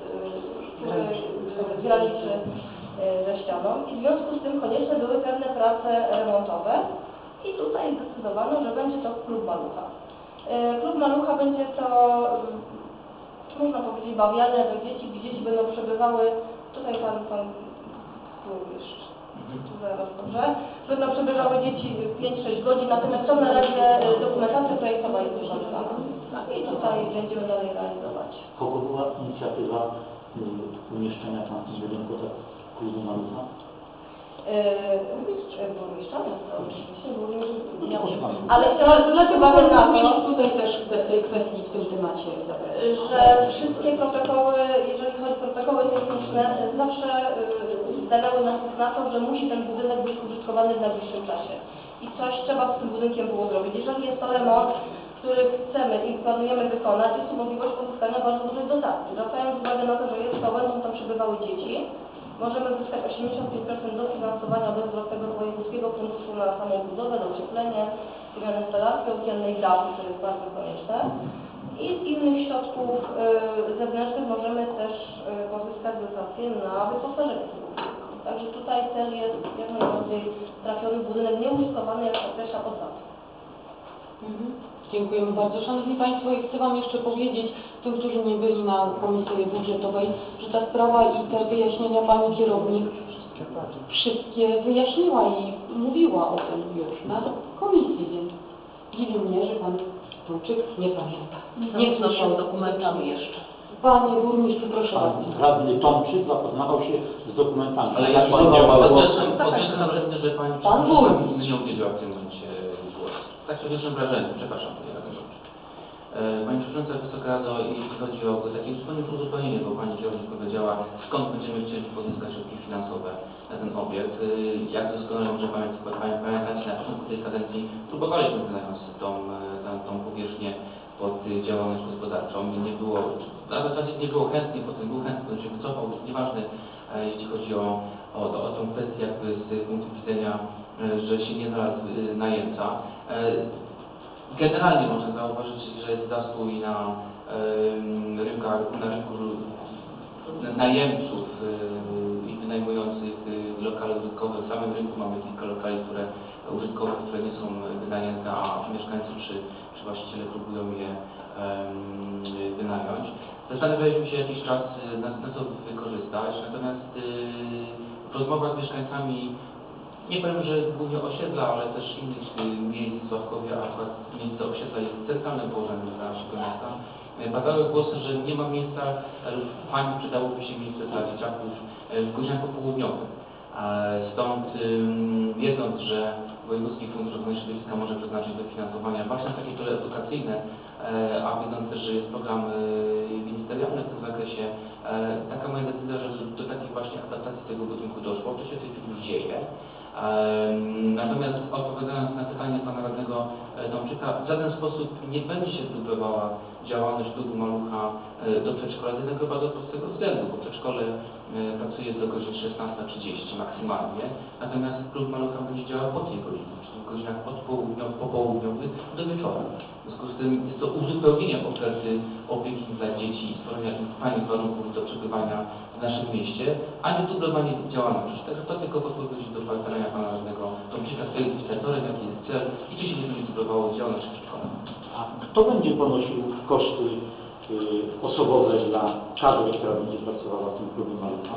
graniczy ze ścianą i w związku z tym konieczne były pewne prace remontowe i tutaj zdecydowano, że będzie to klub Malucha. Klub Malucha będzie to, można powiedzieć, bawialne dla dzieci, gdzie dzieci będą przebywały, tutaj pan mówisz, zaraz, dobrze, będą przebywały dzieci 5-6 godzin, natomiast to na razie dokumentacja projektowa jest przygotowana i tutaj będziemy dalej realizować. Kogo była inicjatywa umieszczenia tam w budynku klubu Malucha? Burmistrza miasta, oczywiście, Ale zwróćcie uwagę na to, tutaj też kwestii w tym temacie, że wszystkie protokoły, jeżeli chodzi o protokoły techniczne, zawsze zdawały nas na to, że musi ten budynek być użytkowany w najbliższym czasie. I coś trzeba z tym budynkiem było zrobić. Jeżeli jest to remont, który chcemy i planujemy wykonać, jest tu możliwość pozyskania bardzo dużej dotacji. Zwracając uwagę na to, że jest to, będą tam przebywały dzieci, możemy zyskać 85% dofinansowania bezwzględnego wojewódzkiego funduszu na samą budowę, na ocieplenie, wymianę instalacji okiennej, dachu, co jest bardzo konieczne. I z innych środków zewnętrznych możemy też pozyskać dotacje na wyposażenie tego budynku. Także tutaj cel jest jak najbardziej trafiony, budynek nieużytkowany, jak określa od lat. Dziękujemy bardzo. Szanowni Państwo, chcę Wam jeszcze powiedzieć, tym, którzy nie byli na komisji budżetowej, że ta sprawa i te wyjaśnienia Pani kierownik wszystkie wyjaśniła i mówiła o tym już na komisji, więc dziwi mnie, że Pan Tomczyk nie pamięta. Nie słyszał dokumentami jeszcze. Panie burmistrzu, proszę bardzo. Radny Tomczyk zapoznawał się z dokumentami. Ale jak Pan nie ma odniosłem wrażenie, że Pani burmistrz nie udzieliła w tym momencie głosu. Tak sobie odniosłem wrażenie, przepraszam. Pani Przewodnicząca, Wysoka Rado, jeśli chodzi o takie zupełnie uzupełnienie, bo Pani kierownik powiedziała, skąd będziemy chcieli pozyskać środki finansowe na ten obiekt. Jak doskonale może pamiętać, na początku tej kadencji próbowaliśmy wynająć tą powierzchnię pod działalność gospodarczą i nie było, na zasadzie nie było chętnie, potem był chętny, to się wycofał, nieważne, jeśli chodzi o tą kwestię jakby z punktu widzenia, że się nie znalazł najemca. Generalnie można zauważyć, że jest zastój na rynku najemców i wynajmujących lokale użytkowe. W samym rynku mamy kilka lokali, które użytkowe, które nie są wynajęte, a mieszkańcy czy właściciele próbują je wynająć. Zastanawialiśmy się jakiś czas, na co wykorzystać, natomiast w rozmowach z mieszkańcami, nie powiem, że głównie osiedla, ale też innych miejsc w Sławkowie, a akurat miejsce osiedla jest centralnym położeniem dla naszego miasta, padały głosy, że nie ma miejsca, fajnie przydałoby się miejsce dla dzieciaków w godzinach popołudniowych. Stąd wiedząc, że Wojewódzki Fundusz Rozwoju Środowiska może przeznaczyć dofinansowania właśnie na takie pole edukacyjne, a wiedząc też, że jest program ministerialny w tym zakresie, taka moja decyzja, że do takiej właśnie adaptacji tego budynku doszło, to się w tej chwili już dzieje. Natomiast odpowiadając na pytanie pana radnego Tomczyka, w żaden sposób nie będzie się dublowała działalność klubu Malucha do przedszkola, jednak chyba do prostego względu, bo przedszkole pracuje do godzin 16:30 maksymalnie, natomiast klub Malucha będzie działał po tej godzinie, czyli w godzinach popołudniowych do wieczora. W związku z tym jest to uzupełnienie oferty opieki dla dzieci i stworzenia tych fajnych warunków do przebywania w naszym mieście, a nie dublowanie działalności. Także to tylko w odpowiedzi do pytania pana radnego Tomczyka, kto jest inicjatorem, jaki jest cel i czy się nie będzie dublowało działalność przedszkola. A kto będzie ponosił koszty osobowe dla kadry, która będzie pracowała w tym klubie Malucha?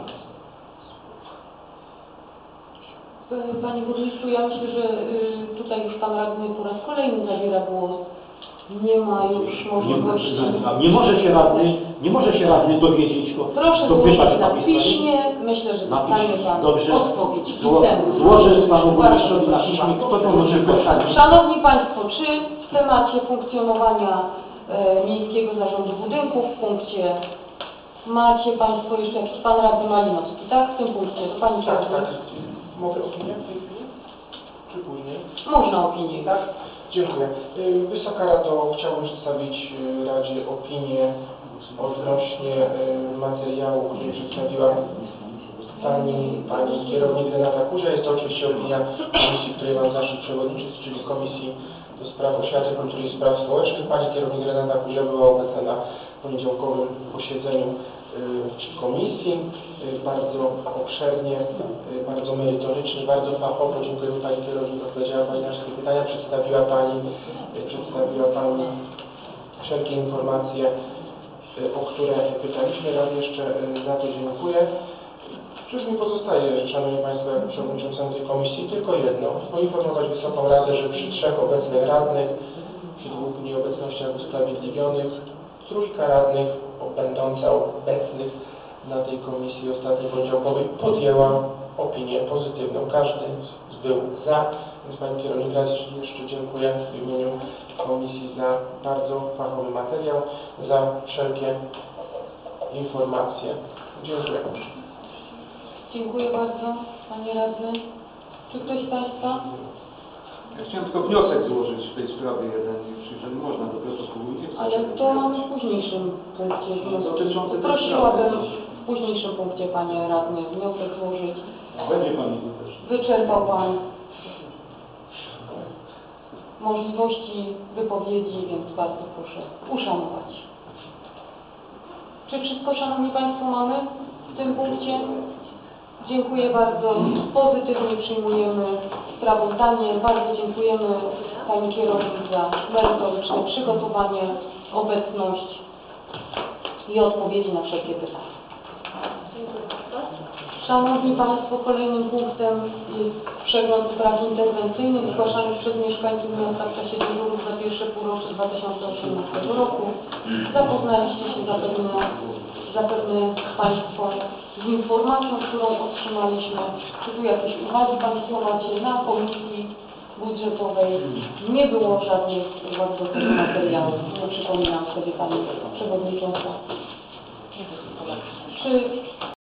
Panie Burmistrzu, ja myślę, że tutaj już Pan Radny po raz kolejny zabiera głos. Nie ma już możliwości. Nie może się radny dowiedzieć, Proszę złożyć na piśmie. Myślę, że dostanie Pan odpowiedź pisemną. Złożę Panu Burmistrzowi na piśmie, kto ponosi koszty. Szanowni Państwo, czy w temacie funkcjonowania Miejskiego Zarządu Budynków w punkcie macie Państwo jeszcze jakiś Pan Radny Malinowski, tak? W tym punkcie, to Pani Tak, Radny. tak. Mogę opinię w tej chwili? Czy później? Można opinię. Tak? Dziękuję. Wysoka Rado, chciałbym przedstawić Radzie opinię odnośnie materiału, który przedstawiła Pani kierownik Renata Kuzia. Jest to oczywiście opinia komisji, której mam zaszczyt przewodniczyć, czyli Komisji do Spraw Oświaty, Kultury i Spraw Społecznych. Pani kierownik Renata Kuzia była obecna na poniedziałkowym posiedzeniu komisji, bardzo obszernie, bardzo merytorycznie, bardzo fachowo. Dziękuję Pani kierownik, odpowiedziała Pani na wszystkie pytania, przedstawiła Pani wszelkie informacje, o które pytaliśmy. Raz jeszcze za to dziękuję. Cóż mi pozostaje, Szanowni Państwo, jako przewodniczącemu tej komisji, tylko jedno: poinformować Wysoką Radę, że przy 3 obecnych radnych, przy 2 nieobecnościach usprawiedliwionych, trójka radnych będąca obecnych na tej komisji ostatniej poniedziałkowej podjęła opinię pozytywną. Każdy był za, więc Pani kierownik raz jeszcze dziękuję w imieniu komisji za bardzo fachowy materiał, za wszelkie informacje. Dziękuję. Dziękuję bardzo, Panie Radny. Czy ktoś z Państwa? Ja chciałem tylko wniosek złożyć w tej sprawie jeden, jeżeli można, do protokołu. Ale to mamy w późniejszym punkcie. Dotyczący tej Prosiłabym sprawy. w późniejszym punkcie, Panie Radny, wniosek złożyć. Będzie Pani też. Wyczerpał Pan możliwości wypowiedzi, więc bardzo proszę uszanować. Czy wszystko, Szanowni Państwo, mamy w tym punkcie? Dziękuję bardzo. Pozytywnie przyjmujemy sprawozdanie. Bardzo dziękujemy Pani kierownik za merytoryczne przygotowanie, obecność i odpowiedzi na wszelkie pytania. Szanowni Państwo, kolejnym punktem jest przegląd spraw interwencyjnych zgłaszanych przez mieszkańców miasta w czasie dyżurów za pierwsze półrocze 2018 roku. Zapoznaliście się zapewne Państwo z informacją, którą otrzymaliśmy. Czy tu jakieś uwagi Państwo macie? Na komisji budżetowej nie było żadnych uwag do tego materiału. Nie przypominam sobie Pani Przewodnicząca. Czy